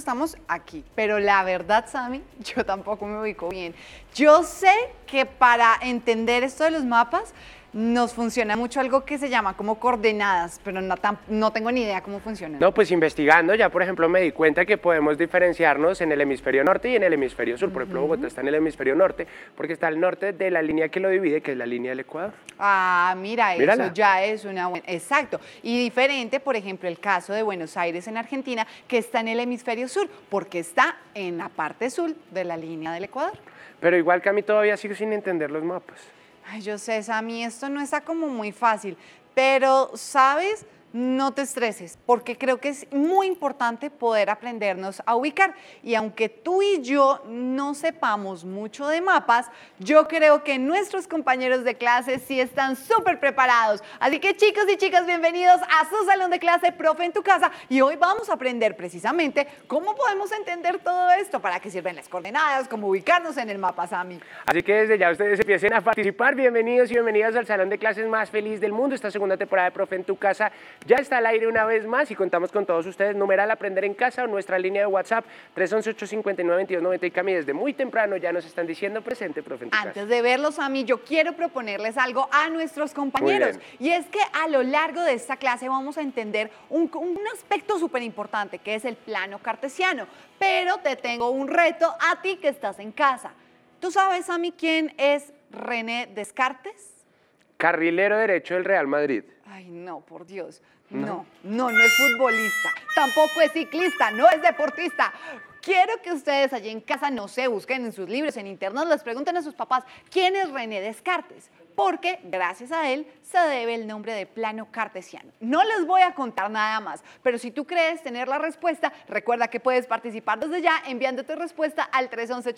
estamos aquí, pero la verdad, Sammy, yo tampoco me ubico bien. Yo sé que para entender esto de los mapas nos funciona mucho algo que se llama como coordenadas, pero no tengo ni idea cómo funciona. No, pues investigando, ya por ejemplo me di cuenta que podemos diferenciarnos en el hemisferio norte y en el hemisferio sur. Por ejemplo, Bogotá está en el hemisferio norte porque está al norte de la línea que lo divide, que es la línea del Ecuador. Ah, mira, Mírala. eso ya es una buena... Exacto. Y diferente, por ejemplo, el caso de Buenos Aires en Argentina, que está en el hemisferio sur, porque está en la parte sur de la línea del Ecuador. Pero igual que a mí todavía sigo sin entender los mapas. Ay, yo sé, Sammy, esto no está como muy fácil, pero, ¿sabes? No te estreses, porque creo que es muy importante poder aprendernos a ubicar. Y aunque tú y yo no sepamos mucho de mapas, yo creo que nuestros compañeros de clase sí están súper preparados. Así que chicos y chicas, bienvenidos a su salón de clase Profe en tu casa. Y hoy vamos a aprender precisamente cómo podemos entender todo esto, para qué sirven las coordenadas, cómo ubicarnos en el mapa, Sammy. Así que desde ya ustedes empiecen a participar. Bienvenidos y bienvenidas al salón de clases más feliz del mundo. Esta segunda temporada de Profe en tu casa ya está al aire una vez más y contamos con todos ustedes. Numeral Aprender en Casa o nuestra línea de WhatsApp 311-859-2290. Y Cami, desde muy temprano ya nos están diciendo presente, Profe en tu casa. Antes de verlos, a mí, yo quiero proponerles algo a nuestros compañeros. Y es que a lo largo de esta clase vamos a entender un aspecto súper importante, que es el plano cartesiano. Pero te tengo un reto a ti que estás en casa. ¿Tú sabes, a mí, quién es René Descartes? Carrilero derecho del Real Madrid. Ay, no, por Dios. No es futbolista, tampoco es ciclista, no es deportista. Quiero que ustedes allí en casa, no sé, busquen en sus libros, en internet, les pregunten a sus papás, ¿quién es René Descartes? Porque gracias a él se debe el nombre de plano cartesiano. No les voy a contar nada más, pero si tú crees tener la respuesta, recuerda que puedes participar desde ya enviando tu respuesta al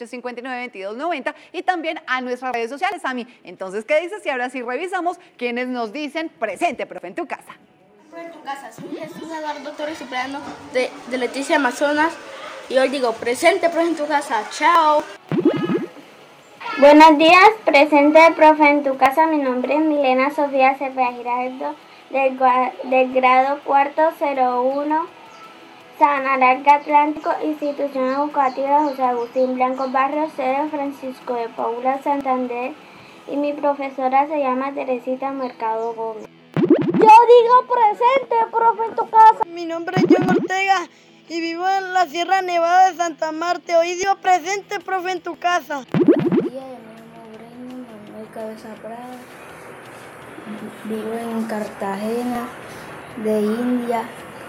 311-859-2290 y también a nuestras redes sociales, Sammy. Entonces, ¿qué dices? Y ahora sí revisamos quienes nos dicen presente, profe, en tu casa. Profe en tu casa, soy Jesús Eduardo Torres Cipriano de Leticia Amazonas y hoy digo presente, profe en tu casa. Chao. Buenos días, presente profe en tu casa. Mi nombre es Milena Sofía Cepeda Giraldo, del grado cuarto 01, Sabana Larga Atlántico, institución educativa José Agustín Blanco Barrios, sede Francisco de Paula Santander, y mi profesora se llama Teresita Mercado Gómez. Yo digo presente, profe en tu casa. Mi nombre es John Ortega y vivo en la Sierra Nevada de Santa Marta. Hoy digo presente, profe en tu casa. Yo me llamo Breña Manuel Cabeza Prada, vivo en Cartagena de India.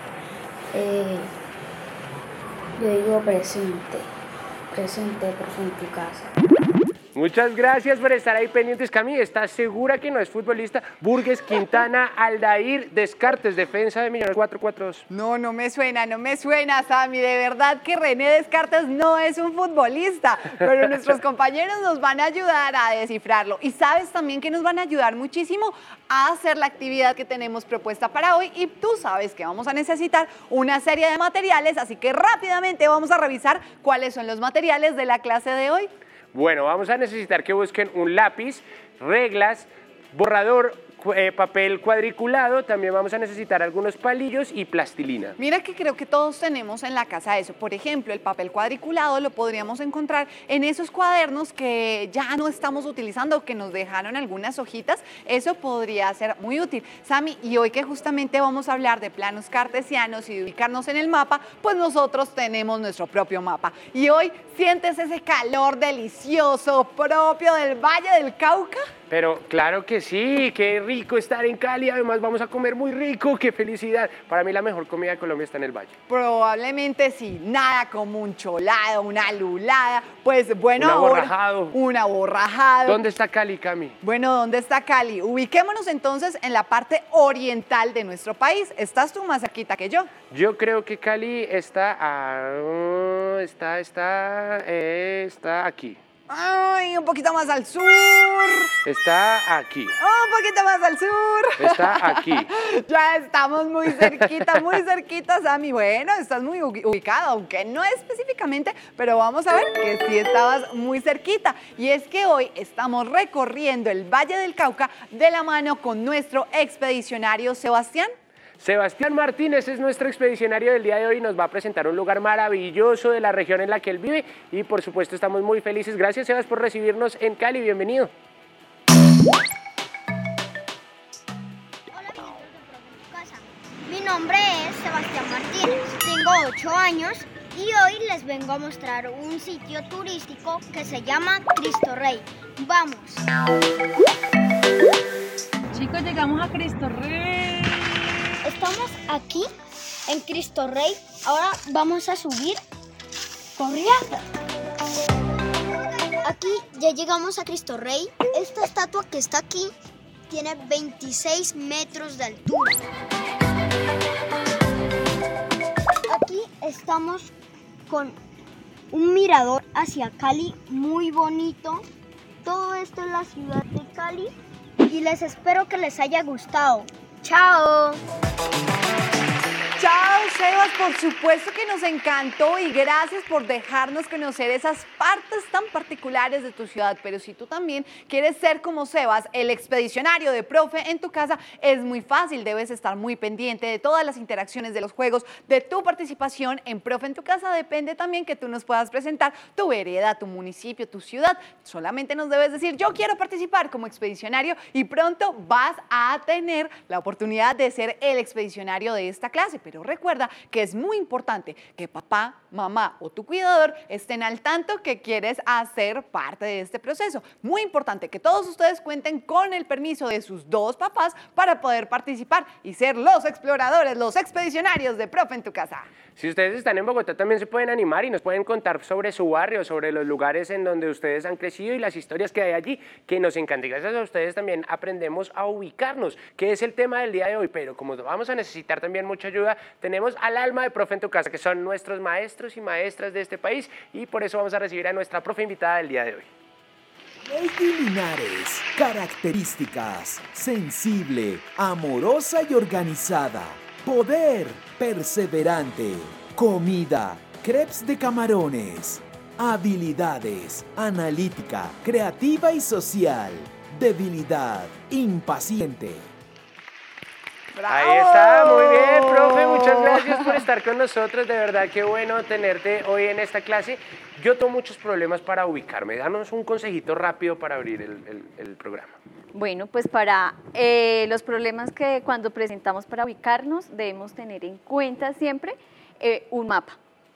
Yo digo presente, profe en tu casa. Muchas gracias por estar ahí pendientes, Cami. ¿Estás segura que no es futbolista? Burgues, Quintana, Aldair, Descartes, defensa de Millonarios 442. No me suena, Sammy. De verdad que René Descartes no es un futbolista, pero nuestros compañeros nos van a ayudar a descifrarlo. Y sabes también que nos van a ayudar muchísimo a hacer la actividad que tenemos propuesta para hoy. Y tú sabes que vamos a necesitar una serie de materiales, así que rápidamente vamos a revisar cuáles son los materiales de la clase de hoy. Bueno, vamos a necesitar que busquen un lápiz, reglas, borrador, papel cuadriculado, también vamos a necesitar algunos palillos y plastilina. Mira que creo que todos tenemos en la casa eso. Por ejemplo, el papel cuadriculado lo podríamos encontrar en esos cuadernos que ya no estamos utilizando, que nos dejaron algunas hojitas. Eso podría ser muy útil. Sammy, y hoy que justamente vamos a hablar de planos cartesianos y de ubicarnos en el mapa, pues nosotros tenemos nuestro propio mapa. Y hoy sientes ese calor delicioso propio del Valle del Cauca. Pero claro que sí, qué rico estar en Cali, además vamos a comer muy rico, qué felicidad. Para mí la mejor comida de Colombia está en el Valle. Probablemente sí, nada como un cholado, una lulada, pues bueno, un aborrajado. ¿Dónde está Cali, Cami? Bueno, ¿dónde está Cali? Ubiquémonos entonces en la parte oriental de nuestro país. ¿Estás tú más cerquita que yo? Yo creo que Cali está aquí. Ay, un poquito más al sur. Está aquí. Un poquito más al sur. Está aquí. Ya estamos muy cerquita, Sammy. Bueno, estás muy ubicado, aunque no específicamente, pero vamos a ver que sí estabas muy cerquita. Y es que hoy estamos recorriendo el Valle del Cauca de la mano con nuestro expedicionario Sebastián. Sebastián Martínez es nuestro expedicionario del día de hoy y nos va a presentar un lugar maravilloso de la región en la que él vive y por supuesto estamos muy felices. Gracias, Sebas, por recibirnos en Cali. Bienvenido. Hola, miembros de Profe en tu Casa. Mi nombre es Sebastián Martínez, tengo 8 años y hoy les vengo a mostrar un sitio turístico que se llama Cristo Rey. ¡Vamos! Chicos, llegamos a Cristo Rey. Estamos aquí en Cristo Rey. Ahora vamos a subir corriendo. Aquí ya llegamos a Cristo Rey. Esta estatua que está aquí tiene 26 metros de altura. Aquí estamos con un mirador hacia Cali muy bonito. Todo esto es la ciudad de Cali y les espero que les haya gustado. ¡Chao! Chao, Sebas, por supuesto que nos encantó y gracias por dejarnos conocer esas partes tan particulares de tu ciudad. Pero si tú también quieres ser como Sebas, el expedicionario de Profe en tu Casa, es muy fácil. Debes estar muy pendiente de todas las interacciones de los juegos, de tu participación en Profe en tu Casa. Depende también que tú nos puedas presentar tu vereda, tu municipio, tu ciudad. Solamente nos debes decir, yo quiero participar como expedicionario y pronto vas a tener la oportunidad de ser el expedicionario de esta clase. Pero recuerda que es muy importante que papá, mamá o tu cuidador estén al tanto que quieres hacer parte de este proceso. Muy importante que todos ustedes cuenten con el permiso de sus dos papás para poder participar y ser los exploradores, los expedicionarios de Profe en tu Casa. Si ustedes están en Bogotá también se pueden animar y nos pueden contar sobre su barrio, sobre los lugares en donde ustedes han crecido y las historias que hay allí, que nos encanta. Y gracias a ustedes también aprendemos a ubicarnos, que es el tema del día de hoy. Pero como vamos a necesitar también mucha ayuda, tenemos al alma de Profe en tu Casa, que son nuestros maestros y maestras de este país, y por eso vamos a recibir a nuestra profe invitada del día de hoy. Lady Linares, características: sensible, amorosa y organizada. Poder, perseverante. Comida, crepes de camarones. Habilidades, analítica, creativa y social. Debilidad, impaciente. ¡Bravo! Ahí está, muy bien, profe, muchas gracias por estar con nosotros, de verdad qué bueno tenerte hoy en esta clase. Yo tengo muchos problemas para ubicarme, danos un consejito rápido para abrir el programa. Bueno, pues para los problemas que cuando presentamos para ubicarnos debemos tener en cuenta siempre un mapa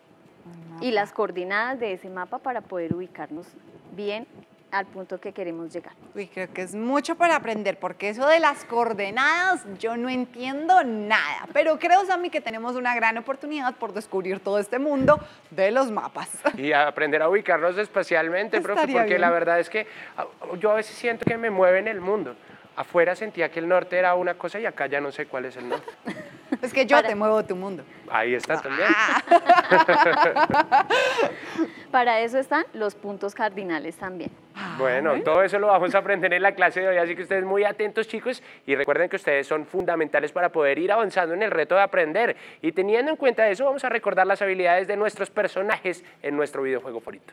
y las coordenadas de ese mapa para poder ubicarnos bien al punto que queremos llegar. Uy, creo que es mucho para aprender, porque eso de las coordenadas yo no entiendo nada, pero creo, Sammy, que tenemos una gran oportunidad por descubrir todo este mundo de los mapas. Y aprender a ubicarnos espacialmente, profe, Estaría porque bien. la verdad es que yo a veces siento que me mueve en el mundo. Afuera sentía que el norte era una cosa y acá ya no sé cuál es el norte. Es que yo te muevo tu mundo. Ahí está también. Para eso están los puntos cardinales también. Bueno, todo eso lo vamos a aprender en la clase de hoy, así que ustedes muy atentos, chicos, y recuerden que ustedes son fundamentales para poder ir avanzando en el reto de aprender. Y teniendo en cuenta eso, vamos a recordar las habilidades de nuestros personajes en nuestro videojuego favorito.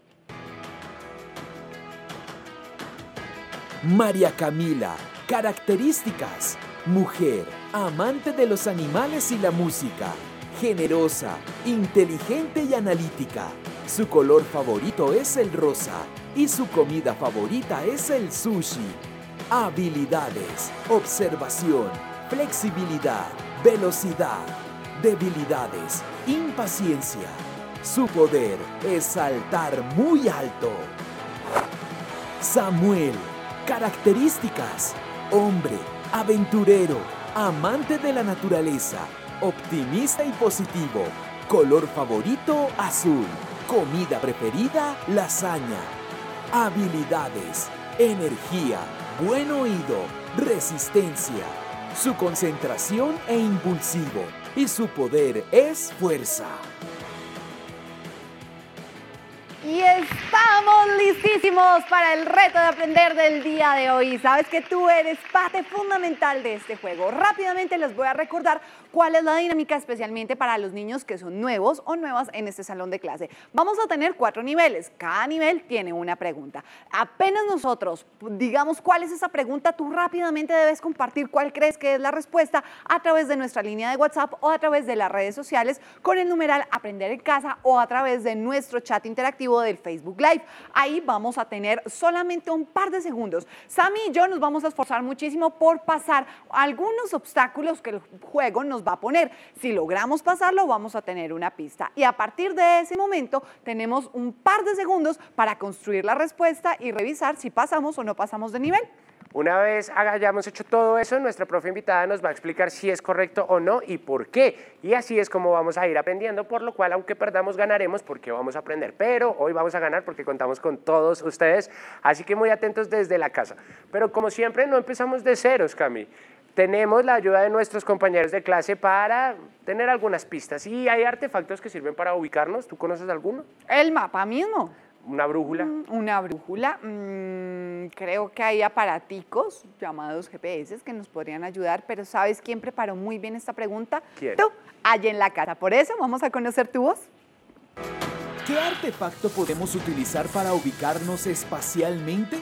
María Camila, características: mujer, amante de los animales y la música, generosa, inteligente y analítica. Su color favorito es el rosa y su comida favorita es el sushi. Habilidades: observación, flexibilidad, velocidad. Debilidades: impaciencia. Su poder es saltar muy alto. Samuel, características: hombre, aventurero, amante de la naturaleza, optimista y positivo. Color favorito: azul. Comida preferida: lasaña. Habilidades: energía, buen oído, resistencia. Su concentración e impulsivo. Y su poder es fuerza. Y estamos listísimos para el reto de aprender del día de hoy. Sabes que tú eres parte fundamental de este juego. Rápidamente les voy a recordar cuál es la dinámica, especialmente para los niños que son nuevos o nuevas en este salón de clase. Vamos a tener 4 niveles. Cada nivel tiene una pregunta. Apenas nosotros digamos cuál es esa pregunta, tú rápidamente debes compartir cuál crees que es la respuesta a través de nuestra línea de WhatsApp o a través de las redes sociales con el numeral Aprender en Casa o a través de nuestro chat interactivo del Facebook Live. Ahí vamos a tener solamente un par de segundos. Sammy y yo nos vamos a esforzar muchísimo por pasar algunos obstáculos que el juego nos va a poner. Si logramos pasarlo, vamos a tener una pista. Y a partir de ese momento, tenemos un par de segundos para construir la respuesta y revisar si pasamos o no pasamos de nivel. Una vez hayamos hecho todo eso, nuestra profe invitada nos va a explicar si es correcto o no y por qué. Y así es como vamos a ir aprendiendo, por lo cual, aunque perdamos, ganaremos porque vamos a aprender. Pero hoy vamos a ganar porque contamos con todos ustedes, así que muy atentos desde la casa. Pero como siempre, no empezamos de ceros, Cami. Tenemos la ayuda de nuestros compañeros de clase para tener algunas pistas. Y hay artefactos que sirven para ubicarnos. ¿Tú conoces alguno? El mapa mismo. ¿Una brújula? Una brújula. Creo que hay aparaticos llamados GPS que nos podrían ayudar, pero ¿sabes quién preparó muy bien esta pregunta? ¿Quién? Tú, allá en la casa. Por eso vamos a conocer tu voz. ¿Qué artefacto podemos utilizar para ubicarnos espacialmente?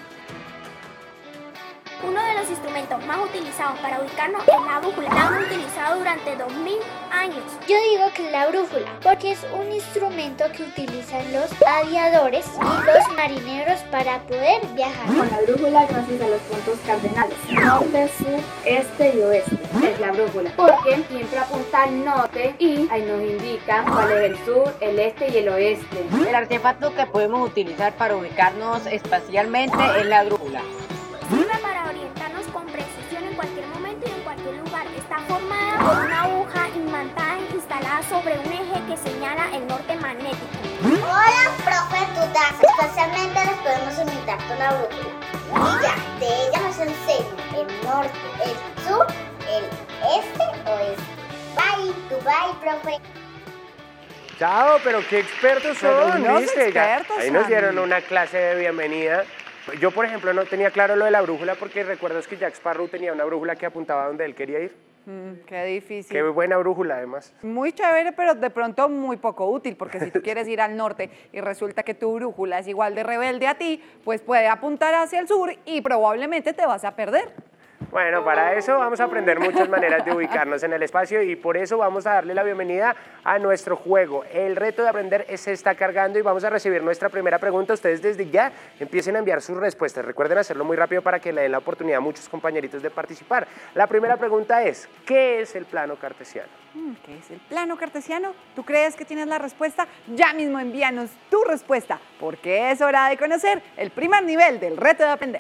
Uno de los instrumentos más utilizados para ubicarnos es la brújula. La han utilizado durante 2000 años. Yo digo que es la brújula, porque es un instrumento que utilizan los aviadores y los marineros para poder viajar. Con la brújula gracias a los puntos cardenales, norte, sur, este y oeste. Es la brújula, porque siempre apunta al norte y ahí nos indica cuál es el sur, el este y el oeste. El artefacto que podemos utilizar para ubicarnos espacialmente es la brújula. Sirve para orientarnos con precisión en cualquier momento y en cualquier lugar. Está formada por una aguja imantada instalada sobre un eje que señala el norte magnético. Hola, profe Tutas. Especialmente nos podemos imitar con la brújula. Y ya, de ella nos enseña el norte, el sur, el este, oeste. Bye, profe. Chao, pero qué expertos son, ¿viste? Expertos, ahí nos dieron una clase de bienvenida. Yo, por ejemplo, no tenía claro lo de la brújula porque recuerdas que Jack Sparrow tenía una brújula que apuntaba donde él quería ir. Qué difícil. Qué buena brújula, además. Muy chévere, pero de pronto muy poco útil, porque si tú quieres ir al norte y resulta que tu brújula es igual de rebelde a ti, pues puede apuntar hacia el sur y probablemente te vas a perder. Bueno, para eso vamos a aprender muchas maneras de ubicarnos en el espacio y por eso vamos a darle la bienvenida a nuestro juego. El reto de aprender se está cargando y vamos a recibir nuestra primera pregunta. Ustedes desde ya empiecen a enviar sus respuestas. Recuerden hacerlo muy rápido para que le den la oportunidad a muchos compañeritos de participar. La primera pregunta es, ¿qué es el plano cartesiano? ¿Qué es el plano cartesiano? ¿Tú crees que tienes la respuesta? Ya mismo envíanos tu respuesta, porque es hora de conocer el primer nivel del reto de aprender.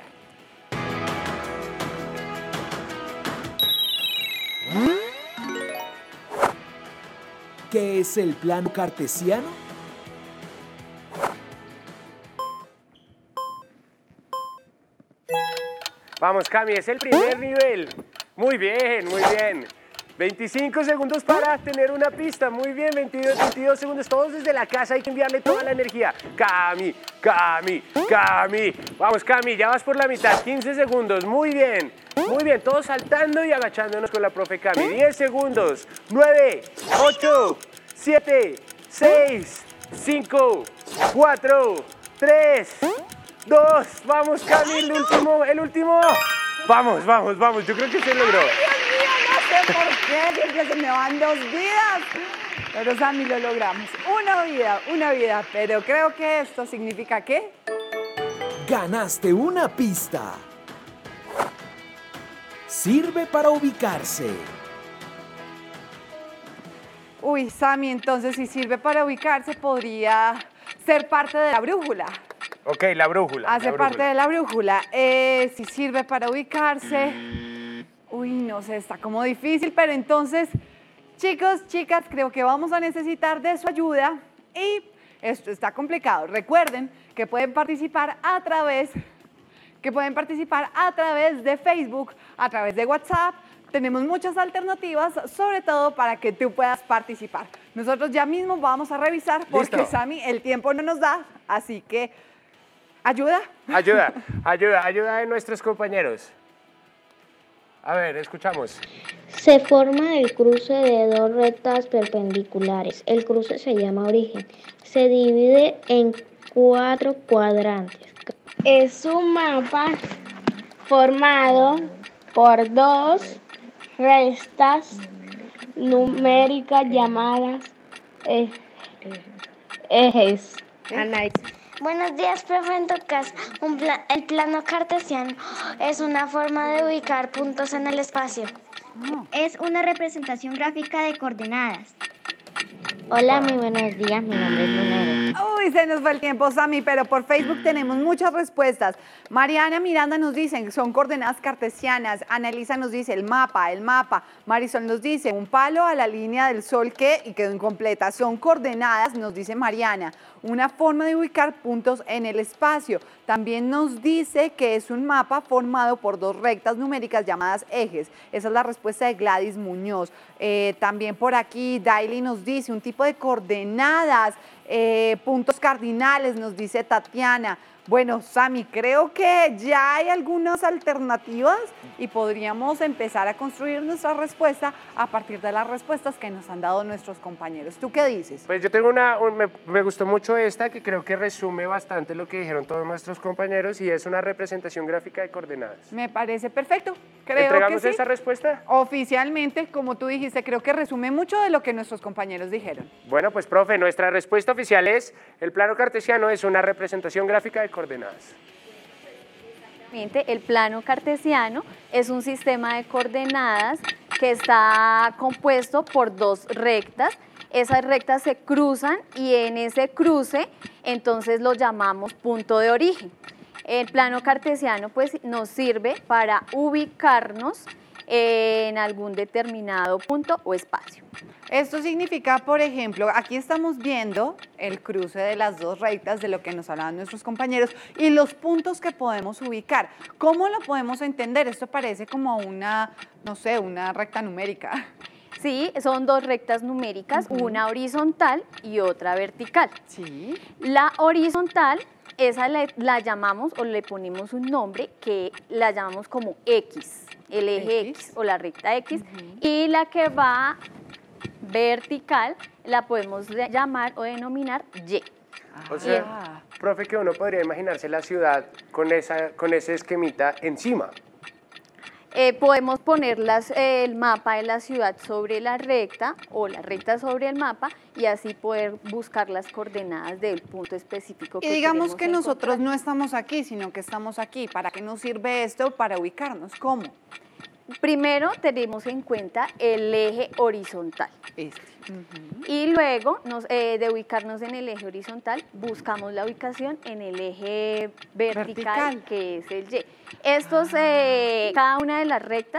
¿Qué es el plano cartesiano? Vamos, Cami, es el primer nivel. Muy bien, muy bien. 25 segundos para tener una pista. Muy bien, 22 segundos. Todos desde la casa hay que enviarle toda la energía. Cami. Vamos, Cami, ya vas por la mitad. 15 segundos. Muy bien, todos saltando y agachándonos con la profe Cami. 10 segundos. 9, 8, 7, 6, 5, 4, 3, 2. Vamos, Cami, el último. Vamos. Yo creo que se logró. No sé por qué, siempre se me van 2 vidas. Pero Sammy, lo logramos. Una vida. Pero creo que esto significa ¿qué? Ganaste una pista. Sirve para ubicarse. Uy, Sammy, entonces si sirve para ubicarse, podría ser parte de la brújula. Ok, la brújula. Hace parte de la brújula. Si sirve para ubicarse. Uy, no sé, está como difícil, pero entonces, chicos, chicas, creo que vamos a necesitar de su ayuda y esto está complicado. Recuerden que pueden participar a través de Facebook, a través de WhatsApp. Tenemos muchas alternativas, sobre todo para que tú puedas participar. Nosotros ya mismo vamos a revisar porque, Sammy, el tiempo no nos da, así que ¿Ayuda? Ayuda de nuestros compañeros. A ver, escuchamos. Se forma el cruce de dos rectas perpendiculares. El cruce se llama origen. Se divide en 4 cuadrantes. Es un mapa formado por dos rectas numéricas llamadas ejes. Buenos días, profe, en tu casa. El plano cartesiano es una forma de ubicar puntos en el espacio. Es una representación gráfica de coordenadas. Hola, muy buenos días, mi nombre es Lunero. Uy, se nos fue el tiempo, Sammy, pero por Facebook tenemos muchas respuestas. Mariana Miranda nos dice, son coordenadas cartesianas. Anelisa nos dice, el mapa. Marisol nos dice, un palo a la línea del sol que, y quedó incompleta. Son coordenadas, nos dice Mariana, una forma de ubicar puntos en el espacio. También nos dice que es un mapa formado por dos rectas numéricas llamadas ejes. Esa es la respuesta de Gladys Muñoz. También por aquí, Daily nos dice, un tipo de coordenadas, puntos cardinales, nos dice Tatiana. Bueno, Sammy, creo que ya hay algunas alternativas y podríamos empezar a construir nuestra respuesta a partir de las respuestas que nos han dado nuestros compañeros. ¿Tú qué dices? Pues yo tengo me gustó mucho esta, que creo que resume bastante lo que dijeron todos nuestros compañeros, y es una representación gráfica de coordenadas. Me parece perfecto. Creo ¿Entregamos que sí. esta respuesta? Oficialmente, como tú dijiste, creo que resume mucho de lo que nuestros compañeros dijeron. Bueno, pues profe, nuestra respuesta oficial es, el plano cartesiano es una representación gráfica de coordenadas. El plano cartesiano es un sistema de coordenadas que está compuesto por dos rectas. Esas rectas se cruzan y en ese cruce entonces lo llamamos punto de origen. El plano cartesiano pues nos sirve para ubicarnos en algún determinado punto o espacio. Esto significa, por ejemplo, aquí estamos viendo el cruce de las dos rectas de lo que nos hablaban nuestros compañeros y los puntos que podemos ubicar. ¿Cómo lo podemos entender? Esto parece como una, no sé, una recta numérica. Sí, son dos rectas numéricas, una horizontal y otra vertical. Sí. La horizontal, esa la llamamos o le ponemos un nombre que la llamamos como X, el eje X o la recta X, y la que va vertical la podemos llamar o denominar Y. O sea, profe, que uno podría imaginarse la ciudad con ese esquemita encima. Podemos poner el mapa de la ciudad sobre la recta o la recta sobre el mapa y así poder buscar las coordenadas del punto específico que Y digamos queremos que nosotros encontrar. no estamos aquí, sino que estamos aquí. ¿Para qué nos sirve esto? Para ubicarnos. ¿Cómo? Primero tenemos en cuenta el eje horizontal. Y luego de ubicarnos en el eje horizontal, buscamos la ubicación en el eje vertical. Que es el Y. Estos, cada una de las rectas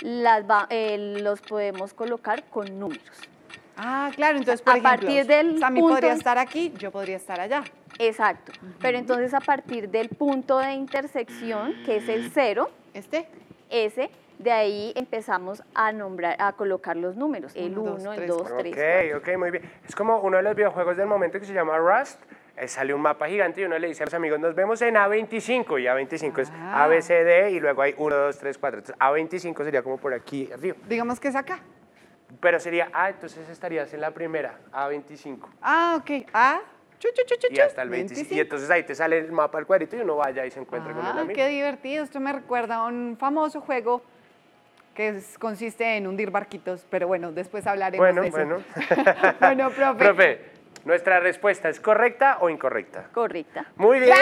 los podemos colocar con números. Ah, claro, entonces por ejemplo, partir del Sammy punto podría estar aquí, yo podría estar allá. Exacto, pero entonces a partir del punto de intersección, que es el 0, ese, de ahí empezamos a colocar los números, el 1, el 2, 3, 4. Ok, muy bien. Es como uno de los videojuegos del momento que se llama Rust. Sale un mapa gigante y uno le dice a los amigos, nos vemos en A25, y A25 es A, B, C, D, y luego hay 1, 2, 3, 4. Entonces, A25 sería como por aquí arriba. Digamos que es acá. Pero sería, entonces estarías en la primera, A25. Ah, ok. A, y hasta el 25. Y entonces ahí te sale el mapa del cuadrito y uno vaya y se encuentra con el amigo. Qué divertido. Esto me recuerda a un famoso juego que consiste en hundir barquitos, pero bueno, después hablaremos de eso. Bueno, profe. Profe, ¿nuestra respuesta es correcta o incorrecta? Correcta. ¡Muy bien!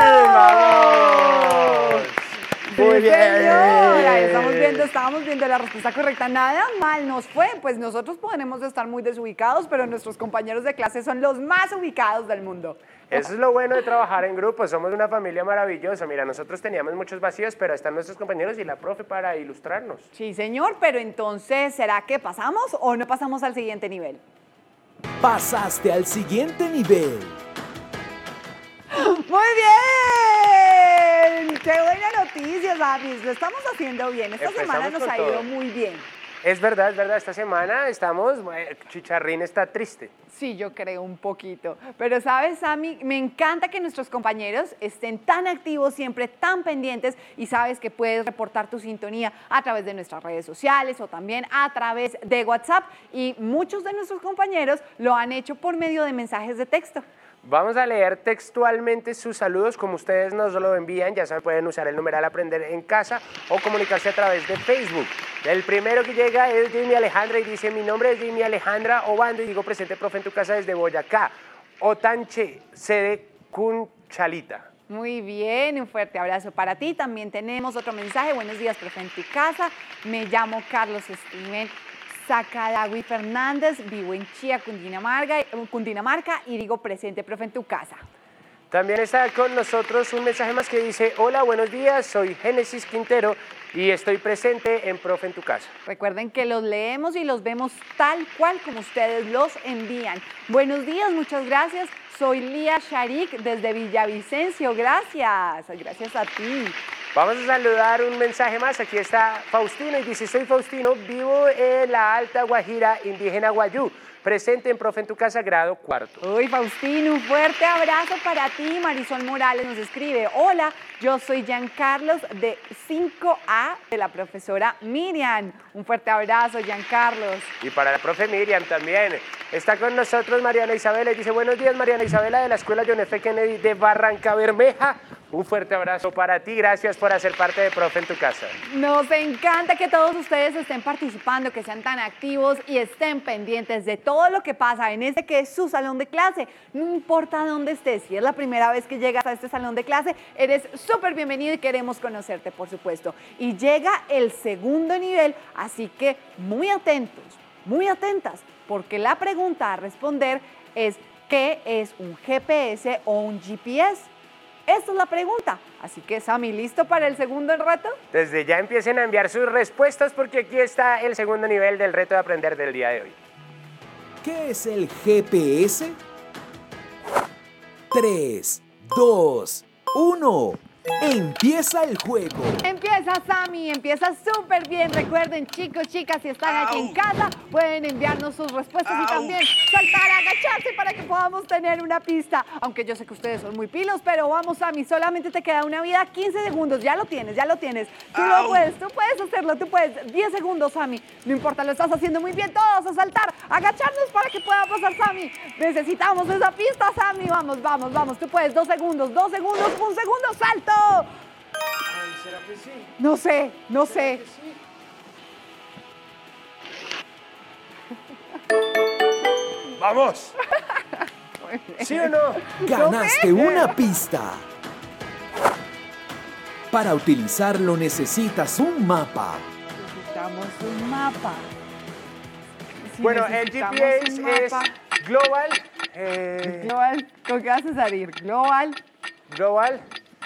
¡Vamos! Muy bien. Señora, estábamos viendo la respuesta correcta. Nada mal nos fue, pues nosotros podremos estar muy desubicados, pero nuestros compañeros de clase son los más ubicados del mundo. Eso es lo bueno de trabajar en grupo, somos una familia maravillosa. Mira, nosotros teníamos muchos vacíos, pero están nuestros compañeros y la profe para ilustrarnos. Sí, señor, pero entonces, ¿será que pasamos o no pasamos al siguiente nivel? Pasaste al siguiente nivel. ¡Muy bien! ¡Qué buena noticia, Davis! Lo estamos haciendo bien. Esta semana nos ha ido muy bien. Es verdad, esta semana estamos, Chicharrín está triste. Sí, yo creo un poquito. Pero sabes, Sammy, me encanta que nuestros compañeros estén tan activos, siempre tan pendientes, y sabes que puedes reportar tu sintonía a través de nuestras redes sociales o también a través de WhatsApp, y muchos de nuestros compañeros lo han hecho por medio de mensajes de texto. Vamos a leer textualmente sus saludos como ustedes nos lo envían. Ya saben, pueden usar el numeral Aprender en Casa o comunicarse a través de Facebook. El primero que llega es Jimmy Alejandra y dice: mi nombre es Jimmy Alejandra Obando y digo presente, profe, en tu casa desde Boyacá, Otanche, sede Cunchalita. Muy bien, un fuerte abrazo para ti. También tenemos otro mensaje. Buenos días, profe, en tu casa. Me llamo Carlos Steven Sacadagui Fernández, vivo en Chía, Cundinamarca, y digo presente, profe, en tu casa. También está con nosotros un mensaje más que dice: hola, buenos días, soy Génesis Quintero y estoy presente en Profe en tu casa. Recuerden que los leemos y los vemos tal cual como ustedes los envían. Buenos días, muchas gracias. Soy Lía Sharik desde Villavicencio. Gracias a ti. Vamos a saludar un mensaje más. Aquí está Faustino y dice: soy Faustino, vivo en la Alta Guajira, indígena Guayú, presente en Profe en tu casa, grado 4. Uy, Faustino, un fuerte abrazo para ti. Marisol Morales nos escribe: hola, yo soy Giancarlos de 5A de la profesora Miriam. Un fuerte abrazo, Giancarlos. Y para la profe Miriam también. Está con nosotros Mariana Isabela y dice: buenos días, Mariana Isabela de la Escuela John F. Kennedy de Barranca Bermeja. Un fuerte abrazo para ti, gracias por hacer parte de Profe en tu casa. Nos encanta que todos ustedes estén participando, que sean tan activos y estén pendientes de todo lo que pasa en este que es su salón de clase. No importa dónde estés, si es la primera vez que llegas a este salón de clase, eres súper bienvenido y queremos conocerte, por supuesto. Y llega el segundo nivel, así que muy atentos, muy atentas, porque la pregunta a responder es: ¿qué es un GPS o un GPS? Esta es la pregunta. Así que, Sammy, ¿listo para el segundo reto? Desde ya empiecen a enviar sus respuestas porque aquí está el segundo nivel del reto de aprender del día de hoy. ¿Qué es el GPS? 3, 2, 1. Empieza el juego. Empieza, Sammy, empieza súper bien. Recuerden, chicos, chicas, si están aquí en casa, pueden enviarnos sus respuestas y también saltar, agacharse para que podamos tener una pista. Aunque yo sé que ustedes son muy pilos, pero vamos, Sammy, solamente te queda una vida, 15 segundos. Ya lo tienes. Tú lo puedes, tú puedes hacerlo, tú puedes. 10 segundos, Sammy. No importa, lo estás haciendo muy bien. Todos a saltar, agacharnos para que pueda pasar, Sammy. Necesitamos esa pista, Sammy. Vamos. Tú puedes. 2 segundos, 1 segundo, salto. Ay, ¿será que sí? No sé. ¿Será que sí? ¡Vamos! ¿Sí o no? Ganaste una pista. Para utilizarlo necesitas un mapa. Necesitamos un mapa. Bueno, el GPS es global. Global, ¿con qué vas a salir? Global.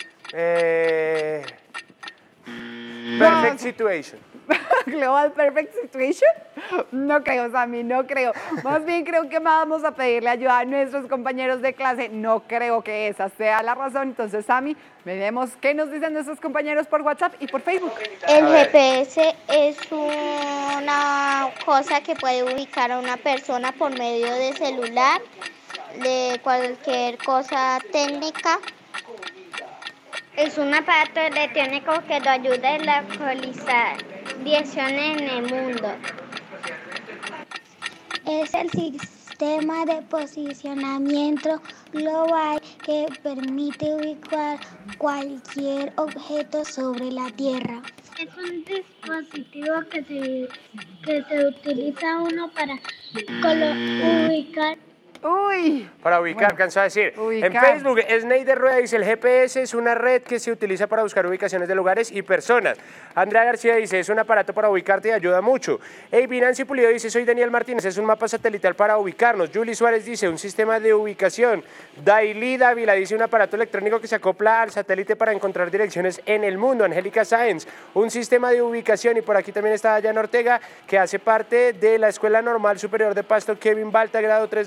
Perfect Situation. Global Perfect Situation. No creo, Sammy, no creo. Más bien creo que vamos a pedirle ayuda a nuestros compañeros de clase. No creo que esa sea la razón. Entonces, Sammy, veremos qué nos dicen nuestros compañeros por WhatsApp y por Facebook. El GPS es una cosa que puede ubicar a una persona por medio de celular, de cualquier cosa técnica. Es un aparato electrónico que nos ayuda a localizar direcciones en el mundo. Es el sistema de posicionamiento global que permite ubicar cualquier objeto sobre la Tierra. Es un dispositivo que se utiliza para ubicar. Para ubicar, alcanzó a decir. En Facebook, Sneider Rueda dice: el GPS es una red que se utiliza para buscar ubicaciones de lugares y personas. Andrea García dice: es un aparato para ubicarte y ayuda mucho. Nancy Pulido dice: soy Daniel Martínez, es un mapa satelital para ubicarnos. Julie Suárez dice: un sistema de ubicación. Daily Dávila dice: un aparato electrónico que se acopla al satélite para encontrar direcciones en el mundo. Angélica Sáenz: un sistema de ubicación. Y por aquí también está Dayana Ortega, que hace parte de la Escuela Normal Superior de Pasto Kevin Balta, grado 3-2, y también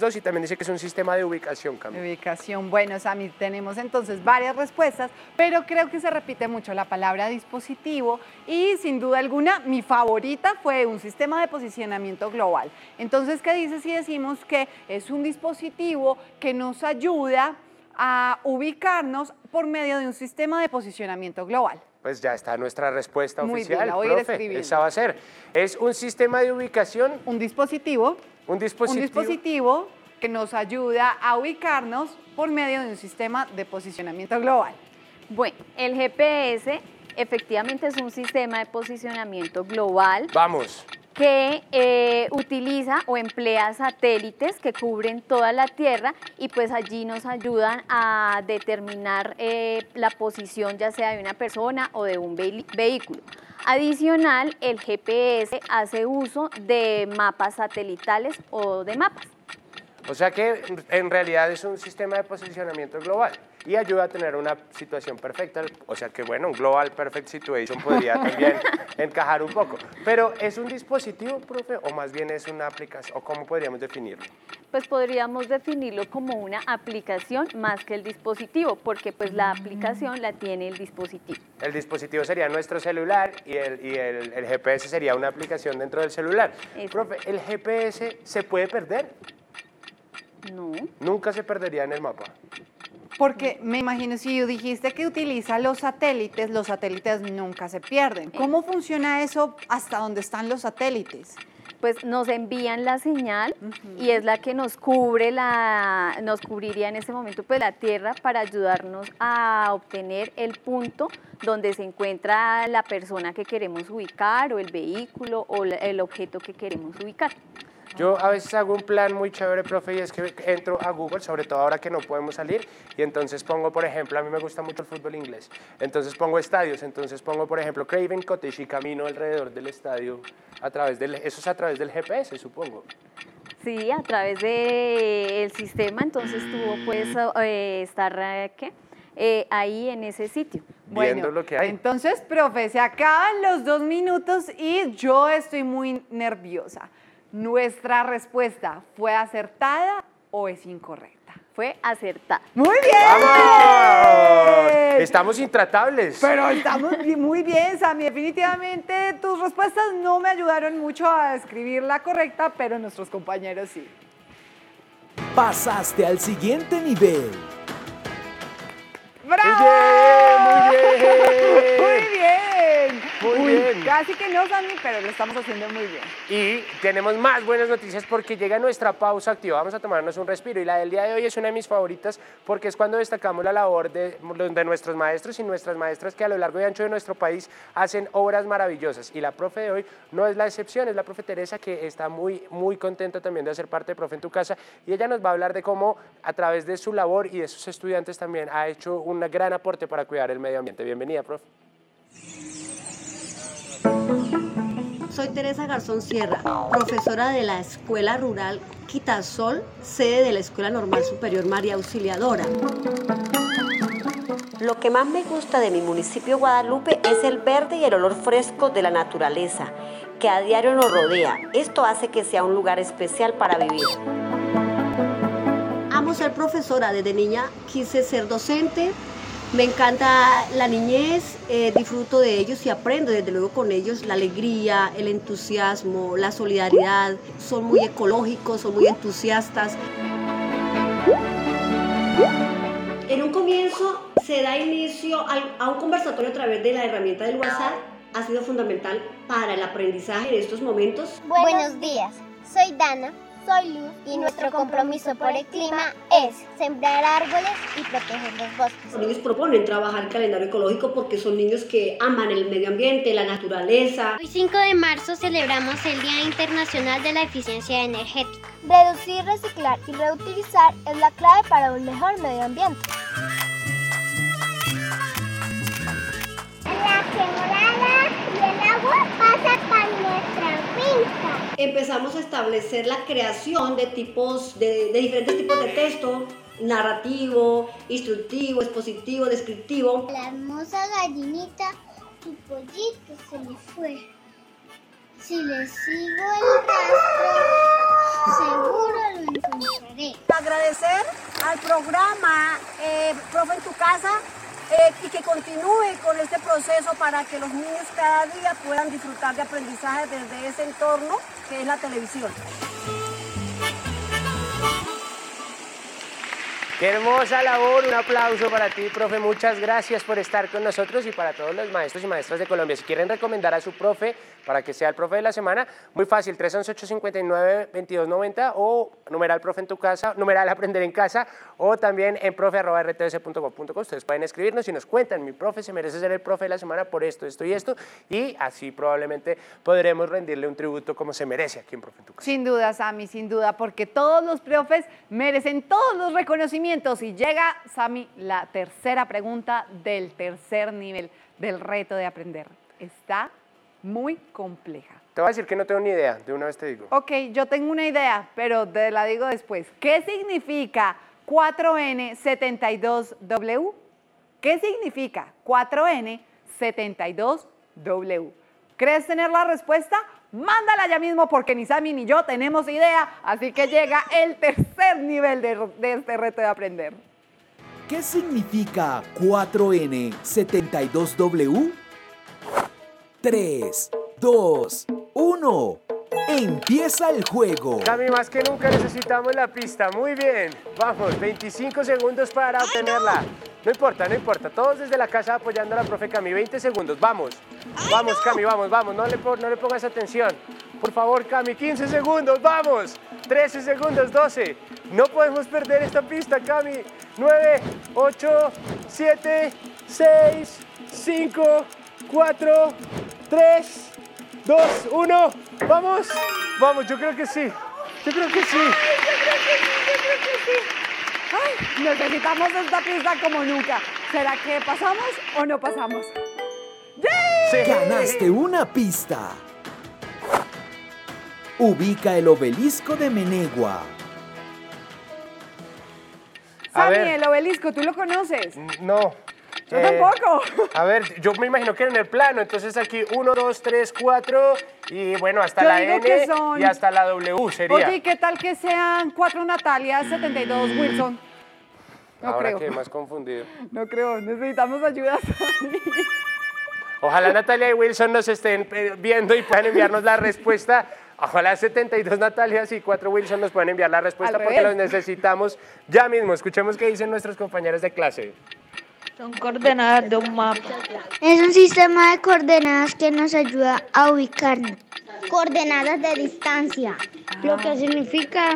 dice que es un sistema de ubicación, Camila. Ubicación. Bueno, Sammy, tenemos entonces varias respuestas, pero creo que se repite mucho la palabra dispositivo y sin duda alguna mi favorita fue un sistema de posicionamiento global. Entonces, ¿qué dice si decimos que es un dispositivo que nos ayuda a ubicarnos por medio de un sistema de posicionamiento global? Pues ya está nuestra respuesta Muy oficial, bien, la voy a ir profe. escribiendo. Esa va a ser. Es un sistema de ubicación. Un dispositivo. Un dispositivo. Un dispositivo que nos ayuda a ubicarnos por medio de un sistema de posicionamiento global. Bueno, el GPS efectivamente es un sistema de posicionamiento global. Vamos. Que utiliza o emplea satélites que cubren toda la Tierra y pues allí nos ayudan a determinar la posición ya sea de una persona o de un vehículo. Adicional, el GPS hace uso de mapas satelitales o de mapas. O sea que en realidad es un sistema de posicionamiento global y ayuda a tener una situación perfecta. O sea que bueno, un Global Perfect Situation podría también encajar un poco. Pero ¿es un dispositivo, profe, o más bien es una aplicación? ¿O cómo podríamos definirlo? Pues podríamos definirlo como una aplicación más que el dispositivo, porque pues la aplicación la tiene el dispositivo. El dispositivo sería nuestro celular y el GPS sería una aplicación dentro del celular. Profe, ¿el GPS se puede perder? No. Nunca se perdería en el mapa. Porque me imagino, si dijiste que utiliza los satélites nunca se pierden. ¿Cómo funciona eso hasta dónde están los satélites? Pues nos envían la señal y es la que nos cubriría en ese momento pues la Tierra para ayudarnos a obtener el punto donde se encuentra la persona que queremos ubicar o el vehículo o el objeto que queremos ubicar. Yo a veces hago un plan muy chévere, profe, y es que entro a Google, sobre todo ahora que no podemos salir, y entonces pongo, por ejemplo, a mí me gusta mucho el fútbol inglés, entonces pongo estadios, entonces pongo, por ejemplo, Craven Cottage y camino alrededor del estadio, eso es a través del GPS, supongo. Sí, a través del sistema, entonces tú puedes estar ahí en ese sitio. Viendo lo que hay. Entonces, profe, se acaban los 2 minutos y yo estoy muy nerviosa. ¿Nuestra respuesta fue acertada o es incorrecta? Fue acertada. ¡Muy bien! ¡Vamos! Estamos intratables. Pero estamos muy bien, Sammy. Definitivamente tus respuestas no me ayudaron mucho a escribir la correcta, pero nuestros compañeros sí. Pasaste al siguiente nivel. ¡Bravo! Muy bien. Muy bien. Muy bien. Casi que no, Sammy, pero lo estamos haciendo muy bien. Y tenemos más buenas noticias porque llega nuestra pausa activa. Vamos a tomarnos un respiro y la del día de hoy es una de mis favoritas porque es cuando destacamos la labor de nuestros maestros y nuestras maestras que a lo largo y ancho de nuestro país hacen obras maravillosas. Y la profe de hoy no es la excepción, es la profe Teresa que está muy, muy contenta también de hacer parte de Profe en tu Casa y ella nos va a hablar de cómo a través de su labor y de sus estudiantes también ha hecho un gran aporte para cuidar el medio ambiente. Bienvenida, profe. Soy Teresa Garzón Sierra, profesora de la Escuela Rural Quitasol, sede de la Escuela Normal Superior María Auxiliadora. Lo que más me gusta de mi municipio Guadalupe es el verde y el olor fresco de la naturaleza, que a diario nos rodea. Esto hace que sea un lugar especial para vivir. Amo ser profesora, desde niña quise ser docente. Me encanta la niñez, disfruto de ellos y aprendo desde luego con ellos la alegría, el entusiasmo, la solidaridad. Son muy ecológicos, son muy entusiastas. En un comienzo se da inicio a un conversatorio a través de la herramienta del WhatsApp. Ha sido fundamental para el aprendizaje en estos momentos. Buenos días, soy Dana. Soy Luz y nuestro compromiso por el clima es sembrar árboles y proteger los bosques. Los niños proponen trabajar el calendario ecológico porque son niños que aman el medio ambiente, la naturaleza. Hoy 5 de marzo celebramos el Día Internacional de la Eficiencia Energética. Reducir, reciclar y reutilizar es la clave para un mejor medio ambiente. La quebrada y el agua pasan por nuestra finca. Empezamos a establecer la creación de diferentes tipos de texto, narrativo, instructivo, expositivo, descriptivo. La hermosa gallinita, tu pollito se le fue. Si le sigo el rastro, Seguro lo encontraré. Agradecer al programa Profe en tu Casa y que continúe con este proceso para que los niños cada día puedan disfrutar de aprendizaje desde ese entorno que es la televisión. Qué hermosa labor, un aplauso para ti, profe, muchas gracias por estar con nosotros y para todos los maestros y maestras de Colombia. Si quieren recomendar a su profe para que sea el profe de la semana, muy fácil, 311-859-2290 o numeral profe en tu casa, numeral aprender en casa o también en profe@rtbc.gov.co. Ustedes pueden escribirnos y nos cuentan, mi profe se merece ser el profe de la semana por esto, esto y esto, y así probablemente podremos rendirle un tributo como se merece aquí en Profe en tu Casa. Sin duda, Sammy, sin duda, porque todos los profes merecen todos los reconocimientos. Y llega, Sammy, la tercera pregunta del tercer nivel del reto de aprender. Está muy compleja. Te voy a decir que no tengo ni idea, de una vez te digo. Ok, yo tengo una idea, pero te la digo después. ¿Qué significa 4N72W? ¿Qué significa 4N72W? ¿Crees tener la respuesta? Mándala ya mismo porque ni Sammy ni yo tenemos idea, así que llega el tercer nivel de este reto de aprender. ¿Qué significa 4N72W? 3, 2, 1. Empieza el juego. Cami, más que nunca necesitamos la pista. Muy bien. Vamos, 25 segundos para obtenerla. No importa, no importa. Todos desde la casa apoyando a la profe Cami. 20 segundos. Vamos. Vamos, Cami, vamos, vamos. No le pongas atención. Por favor, Cami, 15 segundos. Vamos. 13 segundos, 12. No podemos perder esta pista, Cami. 9, 8, 7, 6, 5, 4, 3, 2, 1. ¿Vamos? Vamos, yo creo que sí. Yo creo que sí. Ay, necesitamos esta pista como nunca. ¿Será que pasamos o no pasamos? Sí. Ganaste una pista. Ubica el obelisco de Menegua. Sammy, el obelisco, ¿tú lo conoces? No. Yo tampoco. A ver, yo me imagino que en el plano, entonces aquí 1, 2, 3, 4 y bueno, hasta la N y hasta la W sería. Oye, ¿y qué tal que sean 4 Natalias, 72 Wilson? No Ahora creo. quedé más confundido. No creo, necesitamos ayuda. Ojalá Natalia y Wilson nos estén viendo y puedan enviarnos la respuesta. Ojalá 72 Natalias y 4 Wilson nos puedan enviar la respuesta porque los necesitamos ya mismo. Escuchemos qué dicen nuestros compañeros de clase. Son coordenadas de un mapa. Es un sistema de coordenadas que nos ayuda a ubicarnos. Coordenadas de distancia. Lo que significa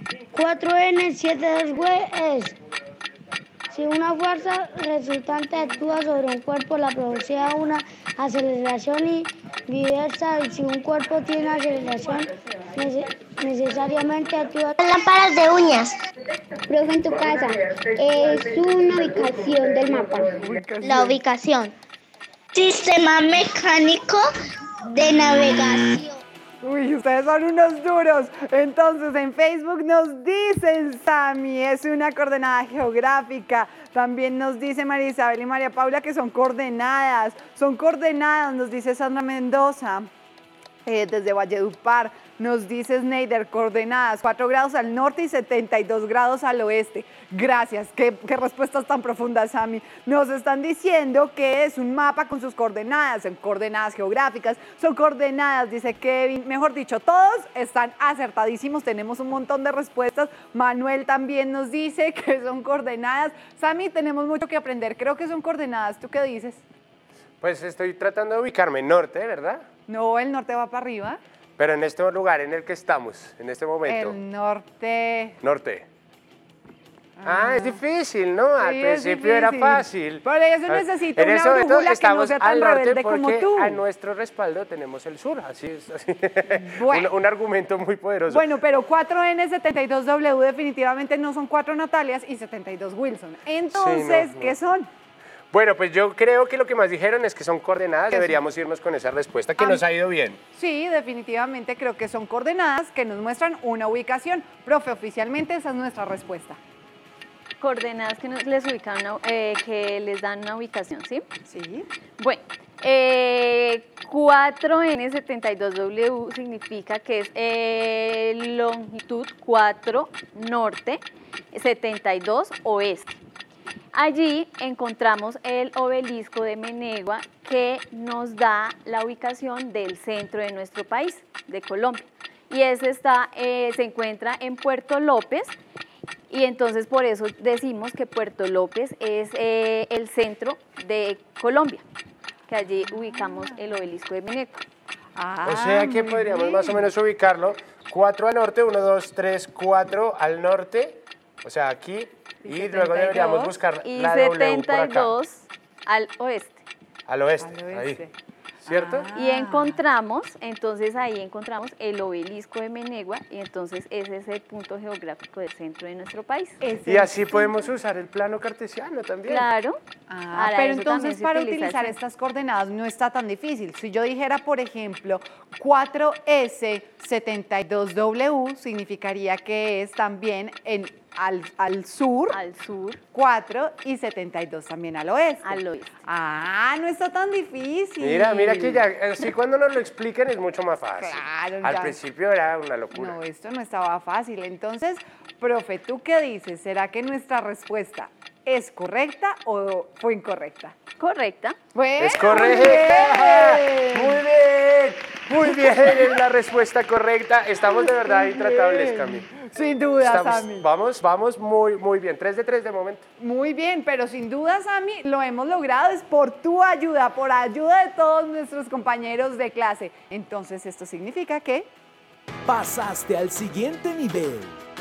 4N72W es: si una fuerza resultante actúa sobre un cuerpo, la producirá una aceleración y viceversa. Y si un cuerpo tiene aceleración, necesariamente actúa. Lámparas de uñas. Profe en tu casa. Es una ubicación del mapa. La ubicación. Sistema mecánico de navegación. Uy, ustedes son unos duros. Entonces, en Facebook nos dicen, Sammy, es una coordenada geográfica. También nos dice María Isabel y María Paula que son coordenadas. Son coordenadas, nos dice Sandra Mendoza. Desde Valledupar, nos dice Sneider, coordenadas 4 grados al norte y 72 grados al oeste. Gracias, qué respuestas tan profundas, Sammy. Nos están diciendo que es un mapa con sus coordenadas, son coordenadas geográficas, son coordenadas, dice Kevin. Mejor dicho, todos están acertadísimos, tenemos un montón de respuestas. Manuel también nos dice que son coordenadas. Sammy, tenemos mucho que aprender, creo que son coordenadas. ¿Tú qué dices? Pues estoy tratando de ubicarme norte, ¿verdad? No, el norte va para arriba. Pero en este lugar en el que estamos, en este momento. El norte. Norte. Es difícil, ¿no? Al principio era fácil. Por eso necesito una brújula que no sea tan rebelde como tú. A nuestro respaldo tenemos el sur, así es. Así. Bueno. un argumento muy poderoso. Bueno, pero 4N72W definitivamente no son 4 Natalias y 72 Wilson. Entonces, sí, ¿qué son? Bueno, pues yo creo que lo que más dijeron es que son coordenadas. Deberíamos irnos con esa respuesta que nos ha ido bien. Sí, definitivamente creo que son coordenadas que nos muestran una ubicación. Profe, oficialmente esa es nuestra respuesta. coordenadas que les ubican que les dan una ubicación, ¿sí? Sí. Bueno, 4N72W significa que es longitud 4 norte, 72 oeste. Allí encontramos el obelisco de Menegua que nos da la ubicación del centro de nuestro país, de Colombia. Y ese se encuentra en Puerto López y entonces por eso decimos que Puerto López es el centro de Colombia, que allí ubicamos el obelisco de Menegua. O sea que podríamos más o menos ubicarlo 4 al norte, 1, 2, 3, 4 al norte, o sea aquí, y luego deberíamos buscar la W por acá. Y 72 al oeste. Al oeste, ahí. ¿Cierto? Y encontramos, entonces ahí encontramos el obelisco de Menegua y entonces ese es el punto geográfico del centro de nuestro país. Y así podemos usar el plano cartesiano también. Claro. Pero entonces para utilizar estas coordenadas no está tan difícil. Si yo dijera, por ejemplo, 4S72W, significaría que es también al sur. Al sur. 4 y 72 también al oeste. Al oeste. No está tan difícil. Mira que ya, así cuando nos lo expliquen es mucho más fácil. Claro, Al ya. principio era una locura. No, esto no estaba fácil. Entonces, profe, ¿tú qué dices? ¿Será que nuestra respuesta es correcta o fue incorrecta? Correcta. Bueno, es correcta. Muy bien, es la respuesta correcta. Estamos de verdad intratables, Cami. Sin duda, Sammy. Vamos muy bien. 3 de 3 de momento. Muy bien, pero sin duda, Sammy, lo hemos logrado. Es por tu ayuda, por ayuda de todos nuestros compañeros de clase. Entonces, esto significa que pasaste al siguiente nivel.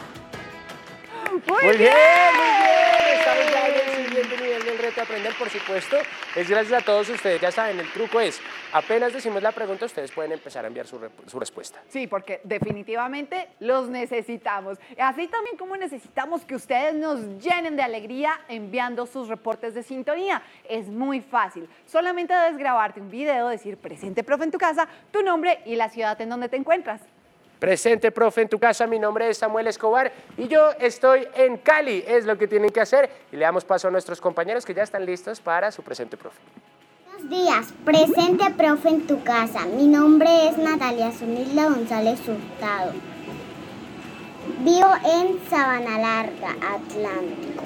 Muy bien. Estamos ya en el siguiente nivel del reto Aprender, por supuesto. Es gracias a todos ustedes. Ya saben, el truco es, apenas decimos la pregunta, ustedes pueden empezar a enviar su respuesta. Sí, porque definitivamente los necesitamos. Así también como necesitamos que ustedes nos llenen de alegría enviando sus reportes de sintonía. Es muy fácil. Solamente debes grabarte un video, decir presente, profe, en tu casa, tu nombre y la ciudad en donde te encuentras. Presente, profe, en tu casa. Mi nombre es Samuel Escobar y yo estoy en Cali. Es lo que tienen que hacer. Y le damos paso a nuestros compañeros que ya están listos para su presente, profe. Buenos días. Presente, profe, en tu casa. Mi nombre es Natalia Zunilda González Hurtado. Vivo en Sabana Larga, Atlántico.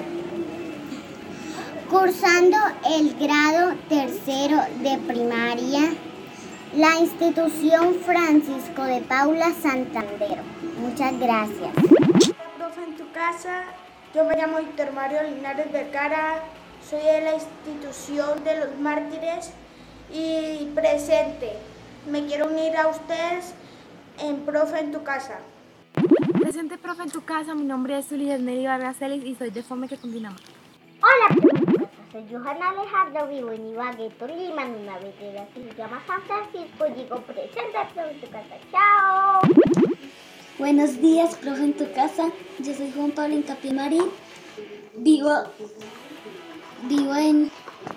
Cursando el grado tercero de primaria, la institución Francisco de Paula Santander. Muchas gracias. Profe, en tu casa, yo me llamo Víctor Mario Linares Vergara, soy de la institución de los mártires y presente. Me quiero unir a ustedes en Profe, en tu casa. Presente, profe, en tu casa. Mi nombre es Zully Esmeri Vargas Celis y soy de FOME que Cundinamarca. Hola, profesora. Soy Johanna Alejandro, vivo en Ibagué, Tolima, en una veterana que se llama San Francisco. Digo presente, profe, en tu casa. ¡Chao! Buenos días, profe, en tu casa. Yo soy Juan Pablo Incapié Marín. Vivo en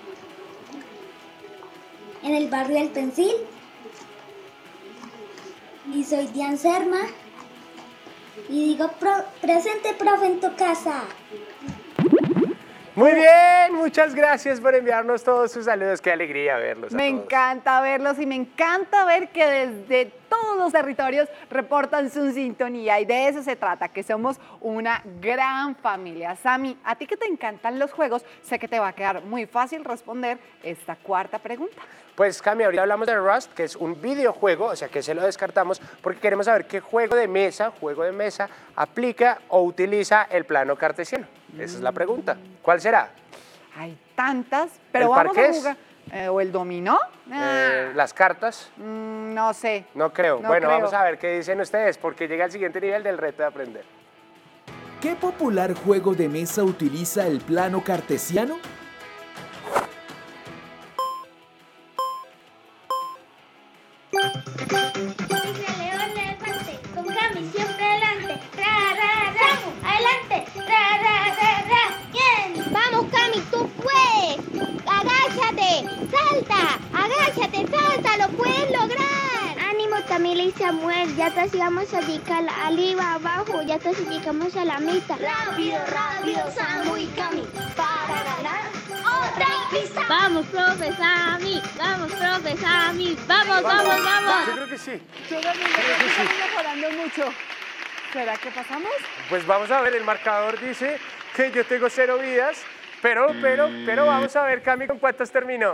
el barrio del Pensil. Y soy Dian Serma. Y digo presente, profe, en tu casa. Muy bien, muchas gracias por enviarnos todos sus saludos. Qué alegría verlos. Me encanta verlos y me encanta ver que desde todos los territorios reportan su sintonía y de eso se trata, que somos una gran familia. Sammy, a ti que te encantan los juegos, sé que te va a quedar muy fácil responder esta cuarta pregunta. Pues Cami, ahorita hablamos de Rust, que es un videojuego, o sea que se lo descartamos porque queremos saber qué juego de mesa aplica o utiliza el plano cartesiano. Esa es la pregunta. ¿Cuál será? Hay tantas, pero ¿El vamos parqués? a jugar. ¿O el dominó? ¿Las cartas? No sé. No creo. No Bueno, creo. vamos a ver qué dicen ustedes, porque llega al siguiente nivel del reto de aprender. ¿Qué popular juego de mesa utiliza el plano cartesiano? Con Cami siempre adelante. Adelante. Bien. Vamos, Cami, tú puedes. Agáchate, salta, lo puedes lograr. Ánimo, Camila y Samuel, ya casi vamos a llegar Ali va abajo, ya casi llegamos a la mitad. Rápido, rápido, Samu y Cami, para ganar otra pista. Vamos, profe Sammy, vamos, profe Sammy, vamos. Yo creo que sí. Yo también creo que estamos mejorando mucho. ¿Será que pasamos? Pues vamos a ver, el marcador dice que yo tengo 0 vidas, pero vamos a ver, Cami, ¿con cuántas terminó?